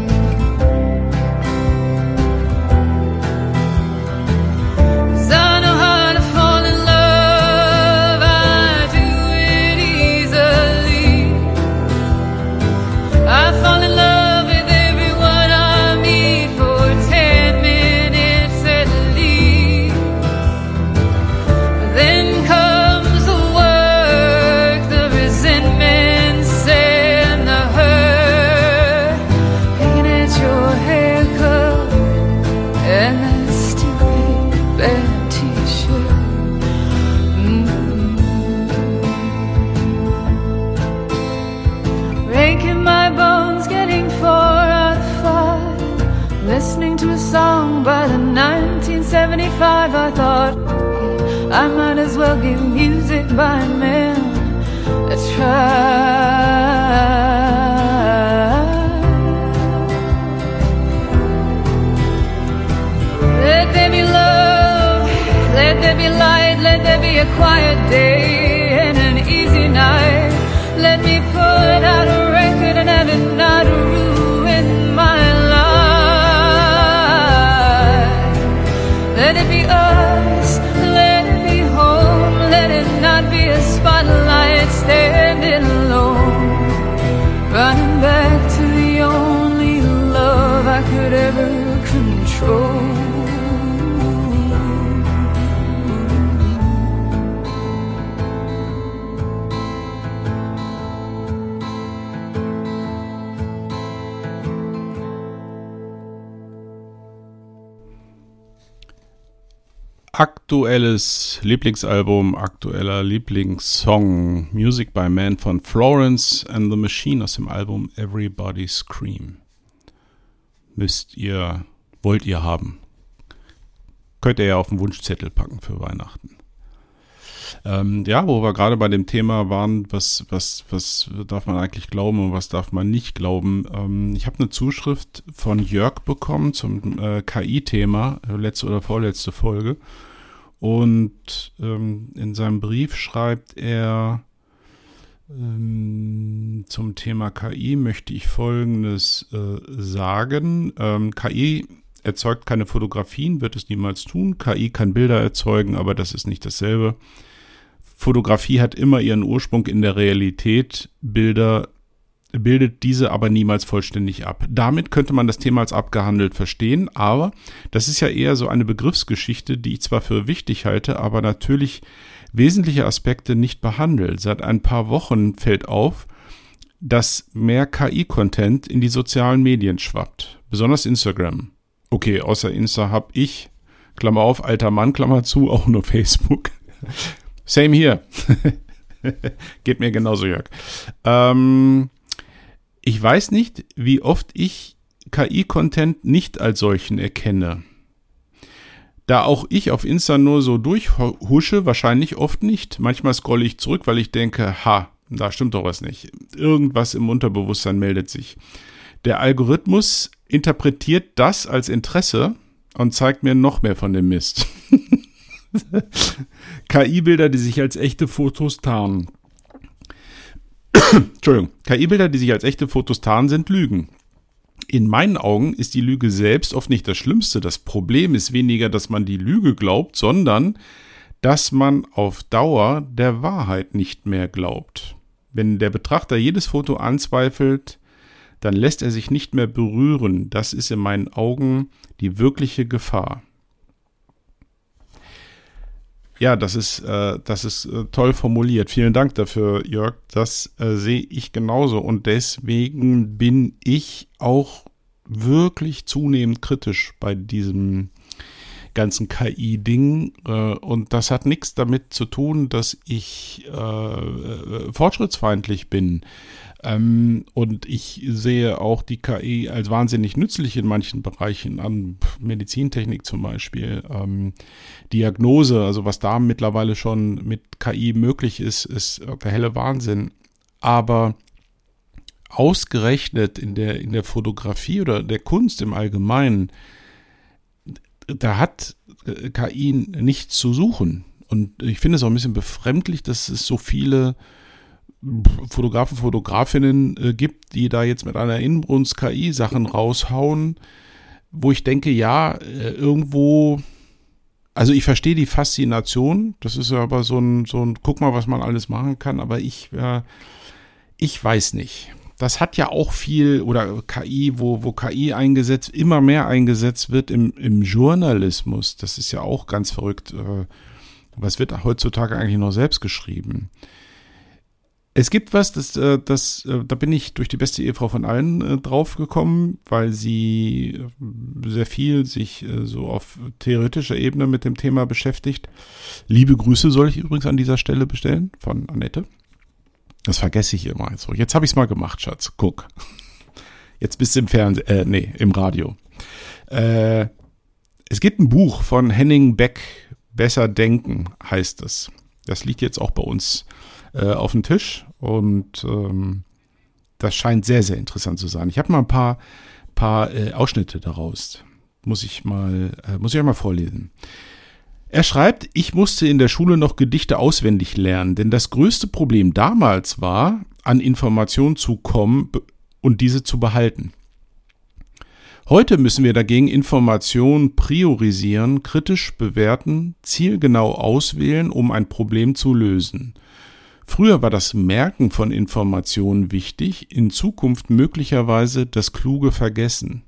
Song by the nineteen seventy-five, I thought I might as well give music by man a try. Let there be love, let there be light, let there be a quiet day and an easy night. Let me put out a record and have it not ruin my life. Let it be us, let it be home, let it not be a spotlight standing alone. Running back to the only love I could ever control. Aktuelles Lieblingsalbum, aktueller Lieblingssong, Music by Man von Florence and the Machine aus dem Album Everybody Scream. Müsst ihr, wollt ihr haben. Könnt ihr ja auf den Wunschzettel packen für Weihnachten. Ähm, ja, wo wir gerade bei dem Thema waren, was, was, was darf man eigentlich glauben und was darf man nicht glauben. Ähm, ich habe eine Zuschrift von Jörg bekommen zum äh, K I-Thema, letzte oder vorletzte Folge. Und ähm, in seinem Brief schreibt er, ähm, zum Thema K I möchte ich Folgendes äh, sagen. Ähm, K I erzeugt keine Fotografien, wird es niemals tun. K I kann Bilder erzeugen, aber das ist nicht dasselbe. Fotografie hat immer ihren Ursprung in der Realität, Bilder bildet diese aber niemals vollständig ab. Damit könnte man das Thema als abgehandelt verstehen, aber das ist ja eher so eine Begriffsgeschichte, die ich zwar für wichtig halte, aber natürlich wesentliche Aspekte nicht behandelt. Seit ein paar Wochen fällt auf, dass mehr K I-Content in die sozialen Medien schwappt, besonders Instagram. Okay, außer Insta habe ich, Klammer auf, alter Mann, Klammer zu, auch nur Facebook. Same hier. Geht mir genauso, Jörg. Ähm, ich weiß nicht, wie oft ich K I-Content nicht als solchen erkenne. Da auch ich auf Insta nur so durchhusche, wahrscheinlich oft nicht. Manchmal scrolle ich zurück, weil ich denke, ha, da stimmt doch was nicht. Irgendwas im Unterbewusstsein meldet sich. Der Algorithmus interpretiert das als Interesse und zeigt mir noch mehr von dem Mist. K I-Bilder, die sich als echte Fotos tarnen. Entschuldigung. K I-Bilder, die sich als echte Fotos tarnen, sind Lügen. In meinen Augen ist die Lüge selbst oft nicht das Schlimmste. Das Problem ist weniger, dass man die Lüge glaubt, sondern dass man auf Dauer der Wahrheit nicht mehr glaubt. Wenn der Betrachter jedes Foto anzweifelt, dann lässt er sich nicht mehr berühren. Das ist in meinen Augen die wirkliche Gefahr. Ja, das ist, äh, das ist äh, toll formuliert. Vielen Dank dafür, Jörg. Das äh, sehe ich genauso. Und deswegen bin ich auch wirklich zunehmend kritisch bei diesem ganzen K I-Ding. Äh, und das hat nichts damit zu tun, dass ich äh, äh, fortschrittsfeindlich bin. Ähm, und ich sehe auch die K I als wahnsinnig nützlich in manchen Bereichen an, Medizintechnik zum Beispiel, ähm, Diagnose, also was da mittlerweile schon mit K I möglich ist, ist der helle Wahnsinn. Aber ausgerechnet in der, in der Fotografie oder der Kunst im Allgemeinen, da hat K I nichts zu suchen. Und ich finde es auch ein bisschen befremdlich, dass es so viele Fotografen, Fotografinnen äh, gibt, die da jetzt mit einer Inbrunst K I Sachen raushauen, wo ich denke, ja, äh, irgendwo, also ich verstehe die Faszination, das ist ja aber so ein, so ein, guck mal, was man alles machen kann, aber ich, äh, ich weiß nicht. Das hat ja auch viel, oder K I, wo, wo K I eingesetzt, immer mehr eingesetzt wird im, im Journalismus, das ist ja auch ganz verrückt, äh, aber es wird heutzutage eigentlich noch selbst geschrieben. Es gibt was, das, das, da bin ich durch die beste Ehefrau von allen äh, drauf gekommen, weil sie sehr viel sich äh, so auf theoretischer Ebene mit dem Thema beschäftigt. Liebe Grüße soll ich übrigens an dieser Stelle bestellen von Annette. Das vergesse ich immer. So, jetzt habe ich es mal gemacht, Schatz. Guck. Jetzt bist du im Fernsehen, äh, nee, im Radio. Äh, es gibt ein Buch von Henning Beck, Besser Denken heißt es. Das liegt jetzt auch bei uns äh, auf dem Tisch und ähm, das scheint sehr, sehr interessant zu sein. Ich habe mal ein paar, paar äh, Ausschnitte daraus. Muss ich mal, äh, muss ich mal vorlesen. Er schreibt, ich musste in der Schule noch Gedichte auswendig lernen, denn das größte Problem damals war, an Informationen zu kommen und diese zu behalten. Heute müssen wir dagegen Informationen priorisieren, kritisch bewerten, zielgenau auswählen, um ein Problem zu lösen. Früher war das Merken von Informationen wichtig, in Zukunft möglicherweise das kluge Vergessen.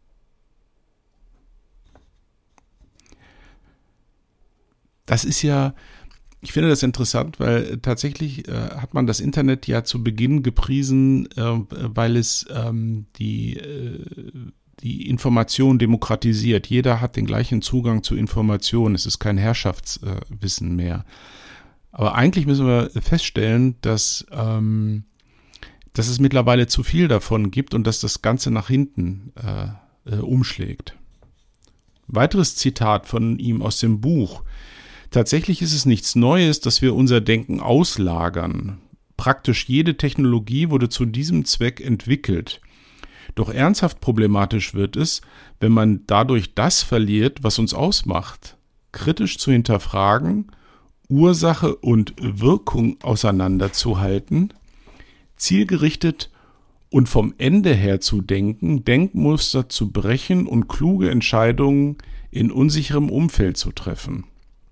Das ist ja, ich finde das interessant, weil tatsächlich äh, hat man das Internet ja zu Beginn gepriesen, äh, weil es ähm, die, äh, die Information demokratisiert. Jeder hat den gleichen Zugang zu Informationen. Es ist kein Herrschaftswissen äh, mehr. Aber eigentlich müssen wir feststellen, dass, ähm, dass es mittlerweile zu viel davon gibt und dass das Ganze nach hinten äh, äh, umschlägt. Weiteres Zitat von ihm aus dem Buch. Tatsächlich ist es nichts Neues, dass wir unser Denken auslagern. Praktisch jede Technologie wurde zu diesem Zweck entwickelt. Doch ernsthaft problematisch wird es, wenn man dadurch das verliert, was uns ausmacht. Kritisch zu hinterfragen, Ursache und Wirkung auseinanderzuhalten, zielgerichtet und vom Ende her zu denken, Denkmuster zu brechen und kluge Entscheidungen in unsicherem Umfeld zu treffen.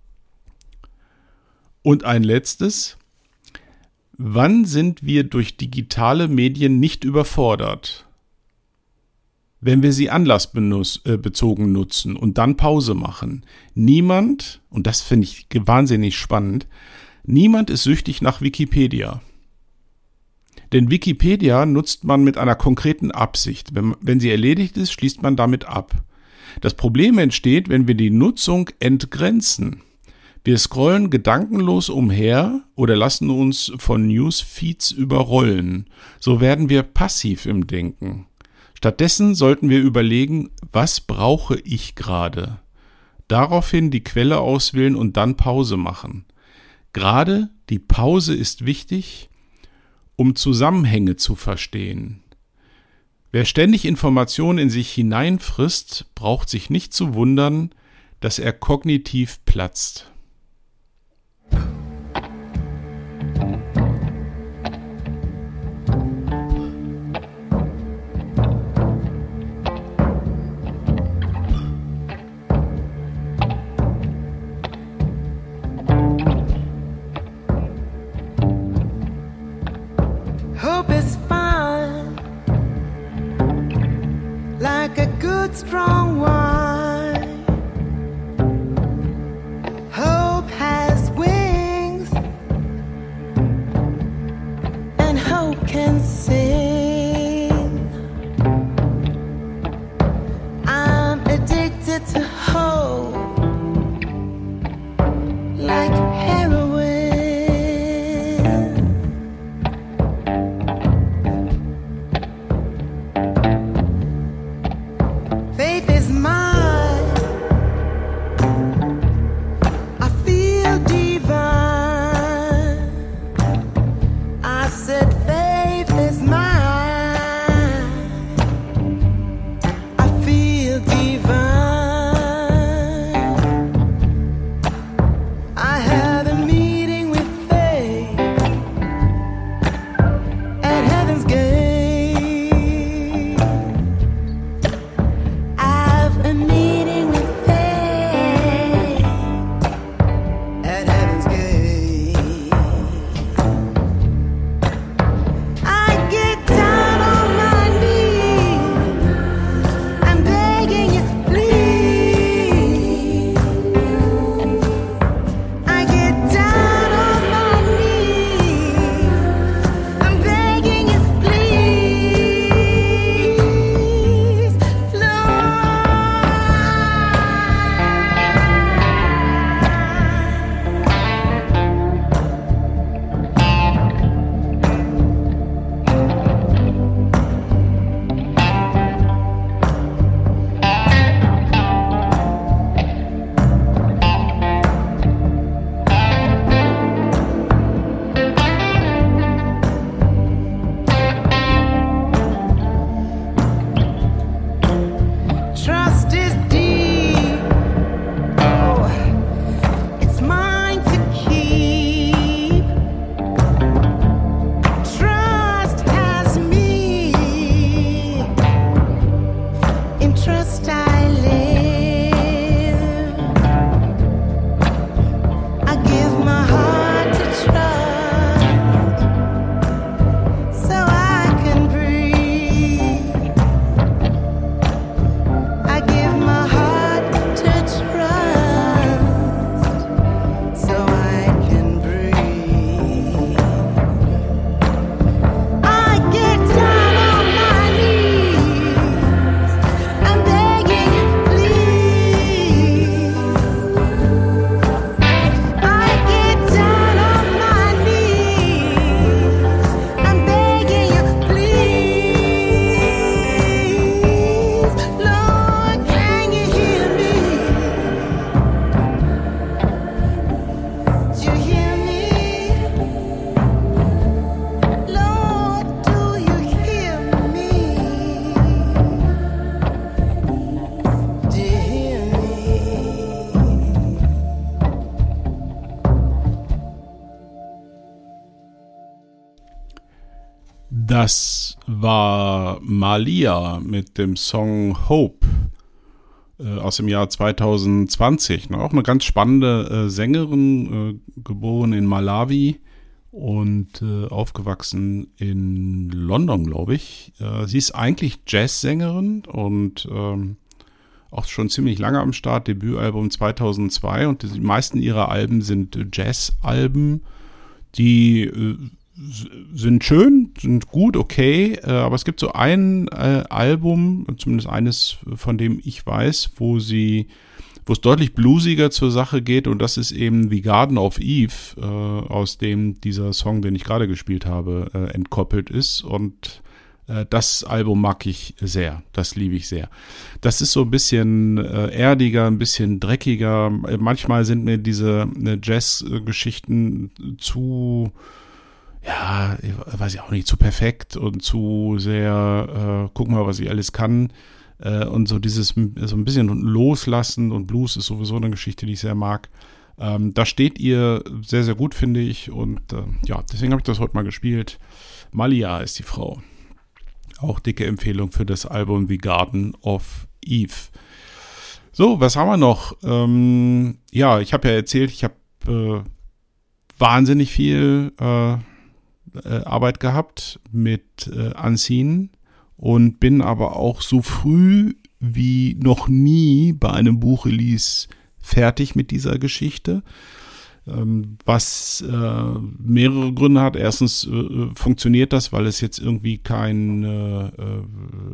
Und ein letztes, wann sind wir durch digitale Medien nicht überfordert? Wenn wir sie anlassbezogen nutzen und dann Pause machen. Niemand, und das finde ich wahnsinnig spannend, niemand ist süchtig nach Wikipedia. Denn Wikipedia nutzt man mit einer konkreten Absicht. Wenn, wenn sie erledigt ist, schließt man damit ab. Das Problem entsteht, wenn wir die Nutzung entgrenzen. Wir scrollen gedankenlos umher oder lassen uns von Newsfeeds überrollen. So werden wir passiv im Denken. Stattdessen sollten wir überlegen, was brauche ich gerade? Daraufhin die Quelle auswählen und dann Pause machen. Gerade die Pause ist wichtig, um Zusammenhänge zu verstehen. Wer ständig Informationen in sich hineinfrisst, braucht sich nicht zu wundern, dass er kognitiv platzt. Hope is fine, like a good strong wine. Das war Malia mit dem Song Hope äh, aus dem Jahr zwanzig zwanzig. Ne? Auch eine ganz spannende äh, Sängerin, äh, geboren in Malawi und äh, aufgewachsen in London, glaube ich. Äh, sie ist eigentlich Jazzsängerin und ähm, auch schon ziemlich lange am Start. Debütalbum zweitausendzwei und die meisten ihrer Alben sind Jazzalben, die äh, sind schön, sind gut, okay, äh, aber es gibt so ein äh, Album, zumindest eines, von dem ich weiß, wo sie, wo es deutlich bluesiger zur Sache geht, und das ist eben The Garden of Eve, äh, aus dem dieser Song, den ich gerade gespielt habe, äh, entkoppelt ist, und äh, das Album mag ich sehr, das liebe ich sehr. Das ist so ein bisschen äh, erdiger, ein bisschen dreckiger, manchmal sind mir diese äh, Jazz-Geschichten zu, ja, weiß ich auch nicht, zu perfekt und zu sehr, äh, guck mal, was ich alles kann. Äh, und so dieses, so ein bisschen loslassen, und Blues ist sowieso eine Geschichte, die ich sehr mag. Ähm, da steht ihr sehr, sehr gut, finde ich. Und äh, ja, deswegen habe ich das heute mal gespielt. Malia ist die Frau. Auch dicke Empfehlung für das Album The Garden of Eve. So, was haben wir noch? Ähm, ja, ich habe ja erzählt, ich habe äh, wahnsinnig viel äh, Arbeit gehabt mit äh, Unseen und bin aber auch so früh wie noch nie bei einem Buchrelease fertig mit dieser Geschichte, ähm, was äh, mehrere Gründe hat. Erstens äh, funktioniert das, weil es jetzt irgendwie keinen äh, äh,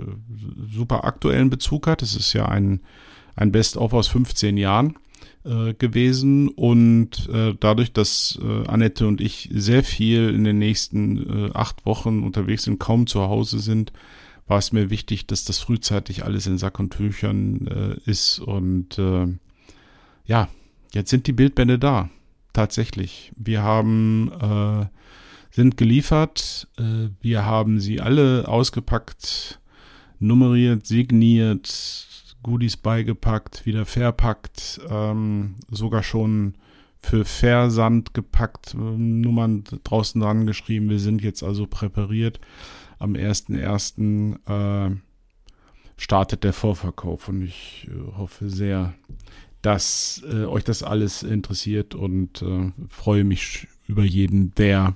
super aktuellen Bezug hat. Es ist ja ein, ein Best-of aus fünfzehn Jahren gewesen, und äh, dadurch, dass äh, Annette und ich sehr viel in den nächsten äh, acht Wochen unterwegs sind, kaum zu Hause sind, war es mir wichtig, dass das frühzeitig alles in Sack und Tüchern äh, ist, und äh, ja, jetzt sind die Bildbände da, tatsächlich. Wir haben äh, sind geliefert, äh, wir haben sie alle ausgepackt, nummeriert, signiert, Goodies beigepackt, wieder verpackt, ähm, sogar schon für Versand gepackt, äh, Nummern draußen dran geschrieben. Wir sind jetzt also präpariert. Am ersten ersten äh, startet der Vorverkauf, und ich äh, hoffe sehr, dass äh, euch das alles interessiert, und äh, freue mich über jeden, der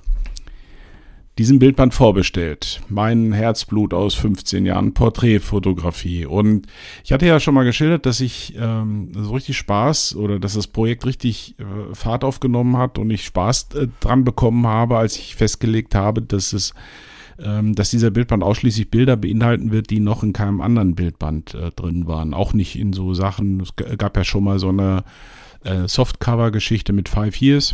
diesen Bildband vorbestellt. Mein Herzblut aus fünfzehn Jahren Porträtfotografie. Und ich hatte ja schon mal geschildert, dass ich ähm, so richtig Spaß, oder dass das Projekt richtig äh, Fahrt aufgenommen hat und ich Spaß äh, dran bekommen habe, als ich festgelegt habe, dass es, ähm, dass dieser Bildband ausschließlich Bilder beinhalten wird, die noch in keinem anderen Bildband äh, drin waren. Auch nicht in so Sachen. Es g- gab ja schon mal so eine äh, Softcover-Geschichte mit Five Years.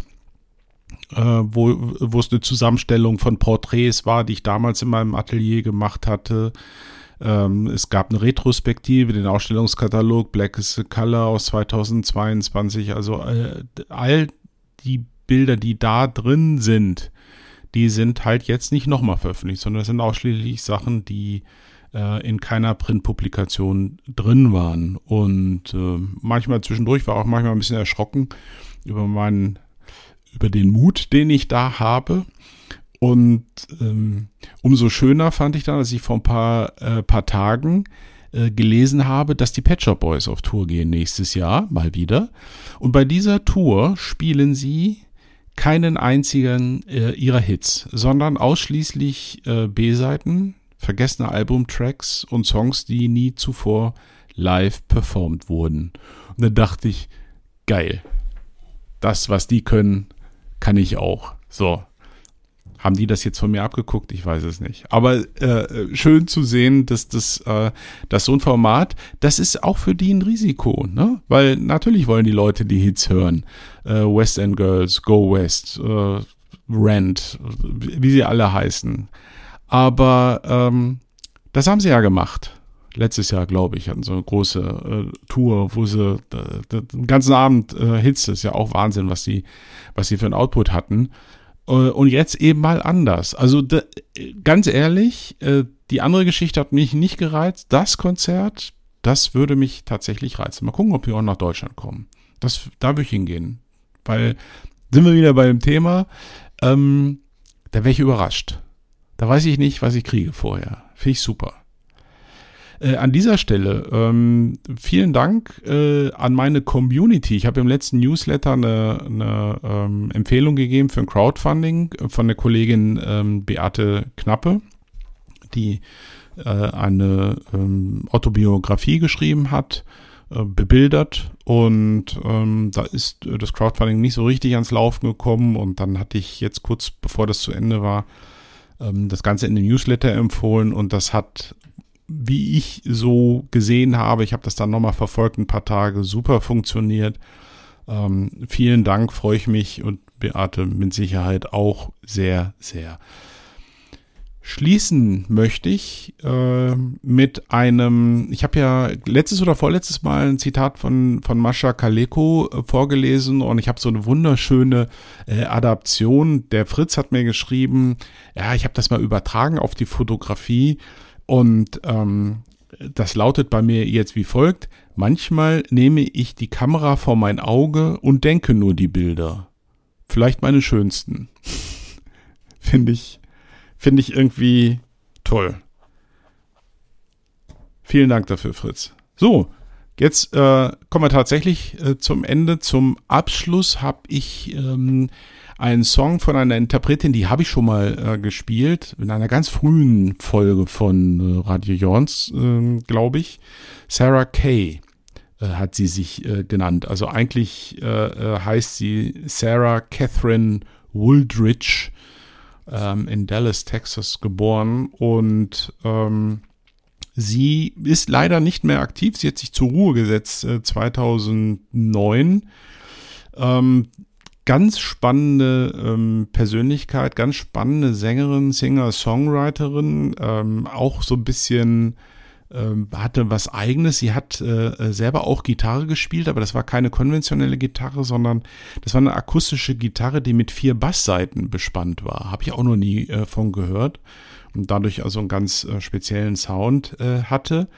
Äh, wo, wo es eine Zusammenstellung von Porträts war, die ich damals in meinem Atelier gemacht hatte. Ähm, es gab eine Retrospektive, den Ausstellungskatalog Black is the Color aus zweitausendzweiundzwanzig. Also äh, all die Bilder, die da drin sind, die sind halt jetzt nicht nochmal veröffentlicht, sondern das sind ausschließlich Sachen, die äh, in keiner Printpublikation drin waren. Und äh, manchmal zwischendurch war auch manchmal ein bisschen erschrocken über meinen über den Mut, den ich da habe. Und ähm, umso schöner fand ich dann, dass ich vor ein paar, äh, paar Tagen äh, gelesen habe, dass die Pet Shop Boys auf Tour gehen nächstes Jahr, mal wieder. Und bei dieser Tour spielen sie keinen einzigen äh, ihrer Hits, sondern ausschließlich äh, B-Seiten, vergessene Albumtracks und Songs, die nie zuvor live performt wurden. Und dann dachte ich, geil, das, was die können, kann ich auch. So. Haben die das jetzt von mir abgeguckt? Ich weiß es nicht. Aber äh, schön zu sehen, dass das äh, dass so ein Format, das ist auch für die ein Risiko, ne? Weil natürlich wollen die Leute die Hits hören. Äh, West End Girls, Go West, äh, Rent, wie sie alle heißen. Aber ähm, das haben sie ja gemacht. Letztes Jahr, glaube ich, hatten so eine große äh, Tour, wo sie äh, den ganzen Abend äh, Hits, das ist ja auch Wahnsinn, was sie, was sie für einen Output hatten. Äh, und jetzt eben mal anders. Also de, ganz ehrlich, äh, die andere Geschichte hat mich nicht gereizt. Das Konzert, das würde mich tatsächlich reizen. Mal gucken, ob wir auch nach Deutschland kommen. Das, da würde ich hingehen. Weil, sind wir wieder bei dem Thema, ähm, da wäre ich überrascht. da weiß ich nicht, was ich kriege vorher. Finde ich super. Äh, an dieser Stelle ähm, vielen Dank äh, an meine Community. Ich habe im letzten Newsletter eine, eine ähm, Empfehlung gegeben für ein Crowdfunding von der Kollegin ähm, Beate Knappe, die äh, eine ähm, Autobiografie geschrieben hat, äh, bebildert, und ähm, da ist äh, das Crowdfunding nicht so richtig ans Laufen gekommen, und dann hatte ich jetzt kurz bevor das zu Ende war, ähm, das Ganze in den Newsletter empfohlen, und das hat, wie ich so gesehen habe, ich habe das dann nochmal verfolgt, ein paar Tage, super funktioniert. Ähm, vielen Dank, freue ich mich, und Beate mit Sicherheit auch sehr, sehr. Schließen möchte ich äh, mit einem, ich habe ja letztes oder vorletztes Mal ein Zitat von von Mascha Kaleko äh, vorgelesen, und ich habe so eine wunderschöne äh, Adaption. Der Fritz hat mir geschrieben, ja, ich habe das mal übertragen auf die Fotografie, und ähm, das lautet bei mir jetzt wie folgt: Manchmal nehme ich die Kamera vor mein Auge und denke nur die Bilder. Vielleicht meine schönsten. Finde ich Finde ich irgendwie toll. Vielen Dank dafür, Fritz. So, jetzt äh, kommen wir tatsächlich äh, zum Ende. Zum Abschluss habe ich ähm, einen Song von einer Interpretin, die habe ich schon mal äh, gespielt, in einer ganz frühen Folge von äh, Radio Jorns, äh, glaube ich. Sarah Kay äh, hat sie sich äh, genannt. Also eigentlich äh, äh, heißt sie Sarah Catherine Wooldridge, in Dallas, Texas geboren, und ähm, sie ist leider nicht mehr aktiv. Sie hat sich zur Ruhe gesetzt äh, zweitausendneun. Ähm, ganz spannende ähm, Persönlichkeit, ganz spannende Sängerin, Singer, Songwriterin, ähm, auch so ein bisschen ähm, hatte was Eigenes. Sie hat äh, selber auch Gitarre gespielt, aber das war keine konventionelle Gitarre, sondern das war eine akustische Gitarre, die mit vier Basssaiten bespannt war. Habe ich auch noch nie äh, von gehört, und dadurch also einen ganz äh, speziellen Sound äh, hatte.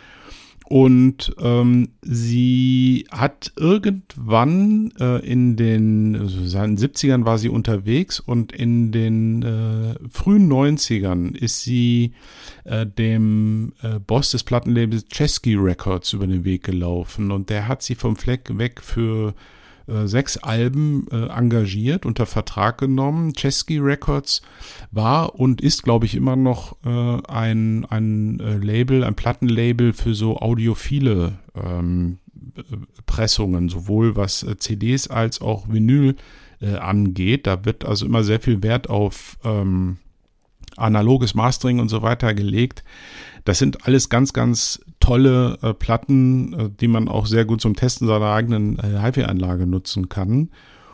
Und ähm, sie hat irgendwann äh, in den also seinen siebzigern war sie unterwegs, und in den äh, frühen neunzigern ist sie äh, dem äh, Boss des Plattenlabels Chesky Records über den Weg gelaufen, und der hat sie vom Fleck weg für äh, sechs Alben äh, engagiert, unter Vertrag genommen. Chesky Records war und ist, glaube ich, immer noch äh, ein, ein äh, Label, ein Plattenlabel für so audiophile ähm, Pressungen, sowohl was äh, C Ds als auch Vinyl äh, angeht. Da wird also immer sehr viel Wert auf ähm, analoges Mastering und so weiter gelegt. Das sind alles ganz, ganz tolle äh, Platten, äh, die man auch sehr gut zum Testen seiner eigenen äh, Hi-Fi-Anlage nutzen kann.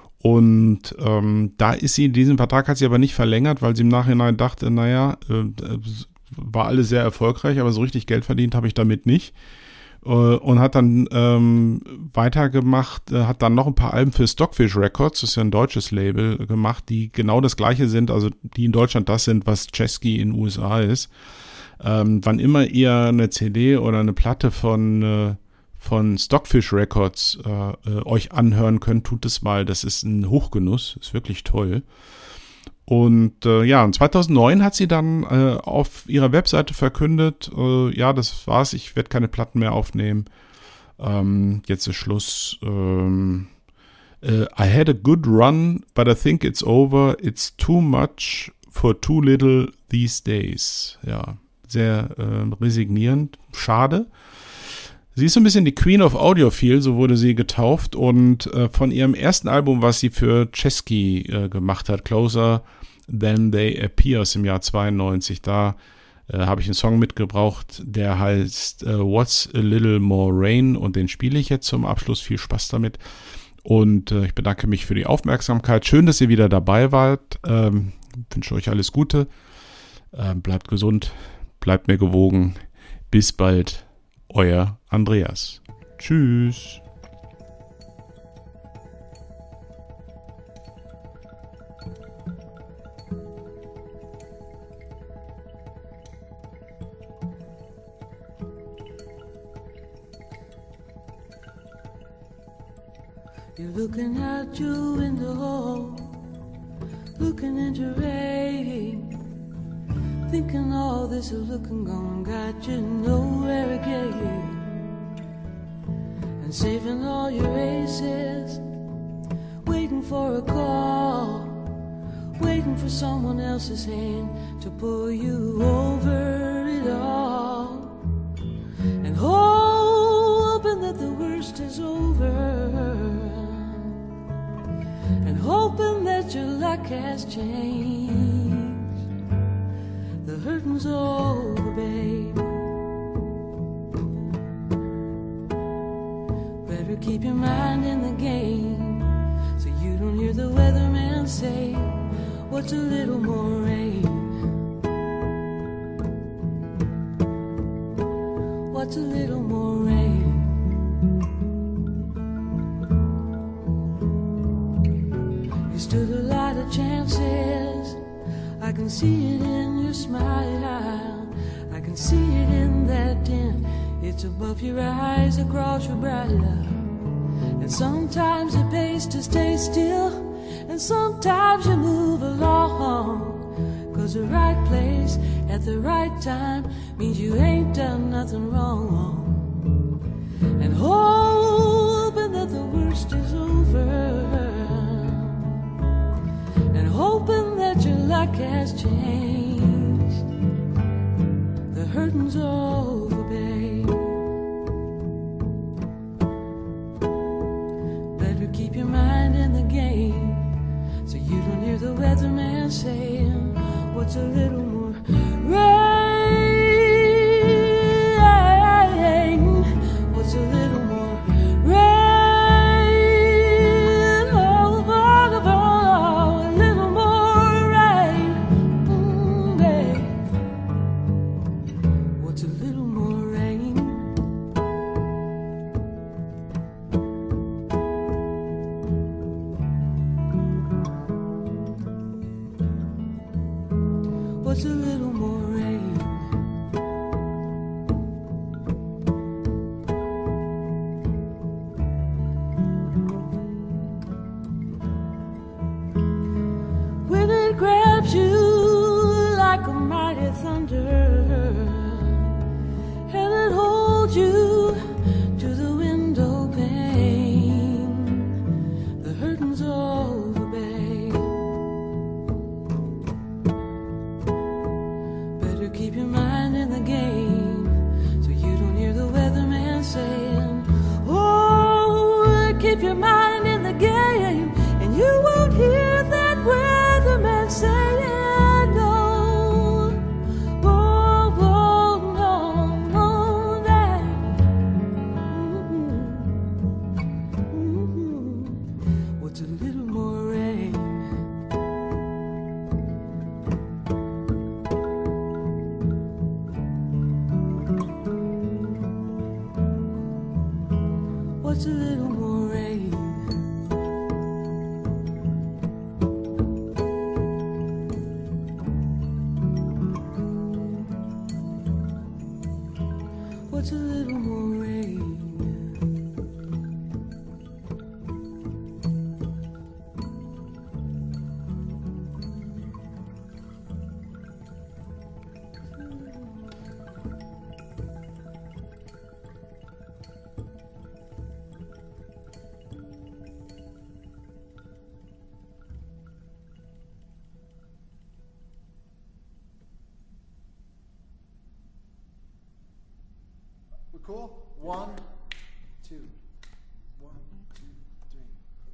Und ähm, da ist sie, diesen Vertrag hat sie aber nicht verlängert, weil sie im Nachhinein dachte, naja, äh, war alles sehr erfolgreich, aber so richtig Geld verdient habe ich damit nicht. Äh, und hat dann ähm, weitergemacht, äh, hat dann noch ein paar Alben für Stockfish Records, das ist ja ein deutsches Label, gemacht, die genau das gleiche sind, also die in Deutschland das sind, was Chesky in den U S A ist. Ähm, wann immer ihr eine C D oder eine Platte von äh, von Stockfish Records äh, äh, euch anhören könnt, tut es mal. Das ist ein Hochgenuss, ist wirklich toll. Und äh, ja, und zweitausendneun hat sie dann äh, auf ihrer Webseite verkündet, äh, ja, das war's, ich werde keine Platten mehr aufnehmen. Ähm, jetzt ist Schluss. Ähm, äh, I had a good run, but I think it's over. It's too much for too little these days. Ja, sehr äh, resignierend. Schade. Sie ist so ein bisschen die Queen of Audiophile, so wurde sie getauft, und äh, von ihrem ersten Album, was sie für Chesky äh, gemacht hat, Closer Than They Appear aus dem Jahr zweiundneunzig, da äh, habe ich einen Song mitgebracht, der heißt äh, What's a Little More Rain, und den spiele ich jetzt zum Abschluss. Viel Spaß damit, und äh, ich bedanke mich für die Aufmerksamkeit. Schön, dass ihr wieder dabei wart. Ähm, wünsche euch alles Gute, äh, bleibt gesund, bleibt mir gewogen. Bis bald. Euer Andreas. Tschüss. You're looking out your window, looking into rain. thinking all this looking gone got you nowhere again, and saving all your aces, waiting for a call, waiting for someone else's hand to pull you over it all, and hoping that the worst is over, and hoping that your luck has changed. The hurting's over, babe. Better keep your mind in the game, so you don't hear the weatherman say, what's a little more rain? What's a little more rain? You stood a lot of chances, I can see it in your smile, I can see it in that dent. It's above your eyes, across your brow. And sometimes it pays to stay still, and sometimes you move along, 'cause the right place at the right time means you ain't done nothing wrong. And hoping that the worst is over, and hoping that your luck has changed. The hurting's over, babe. Better keep your mind in the game, so you don't hear the weatherman saying, what's a little more rain? What's a little more rain? Oh, oh, oh, oh, a little more rain, mm, babe. What's a little more rain? What's a little more rain? When it grabs you like a mighty thunder, and it holds you to the window pane, the hurting's over, babe. Better keep your mind in the game, so you don't hear the weatherman saying, oh, keep your mind in the game, and you won't hear that weatherman saying, no, oh, oh, no, no, that. Mm-hmm. Mm-hmm. What's a little more rain? What's a little more rain? What's a little more rain? We're cool? One,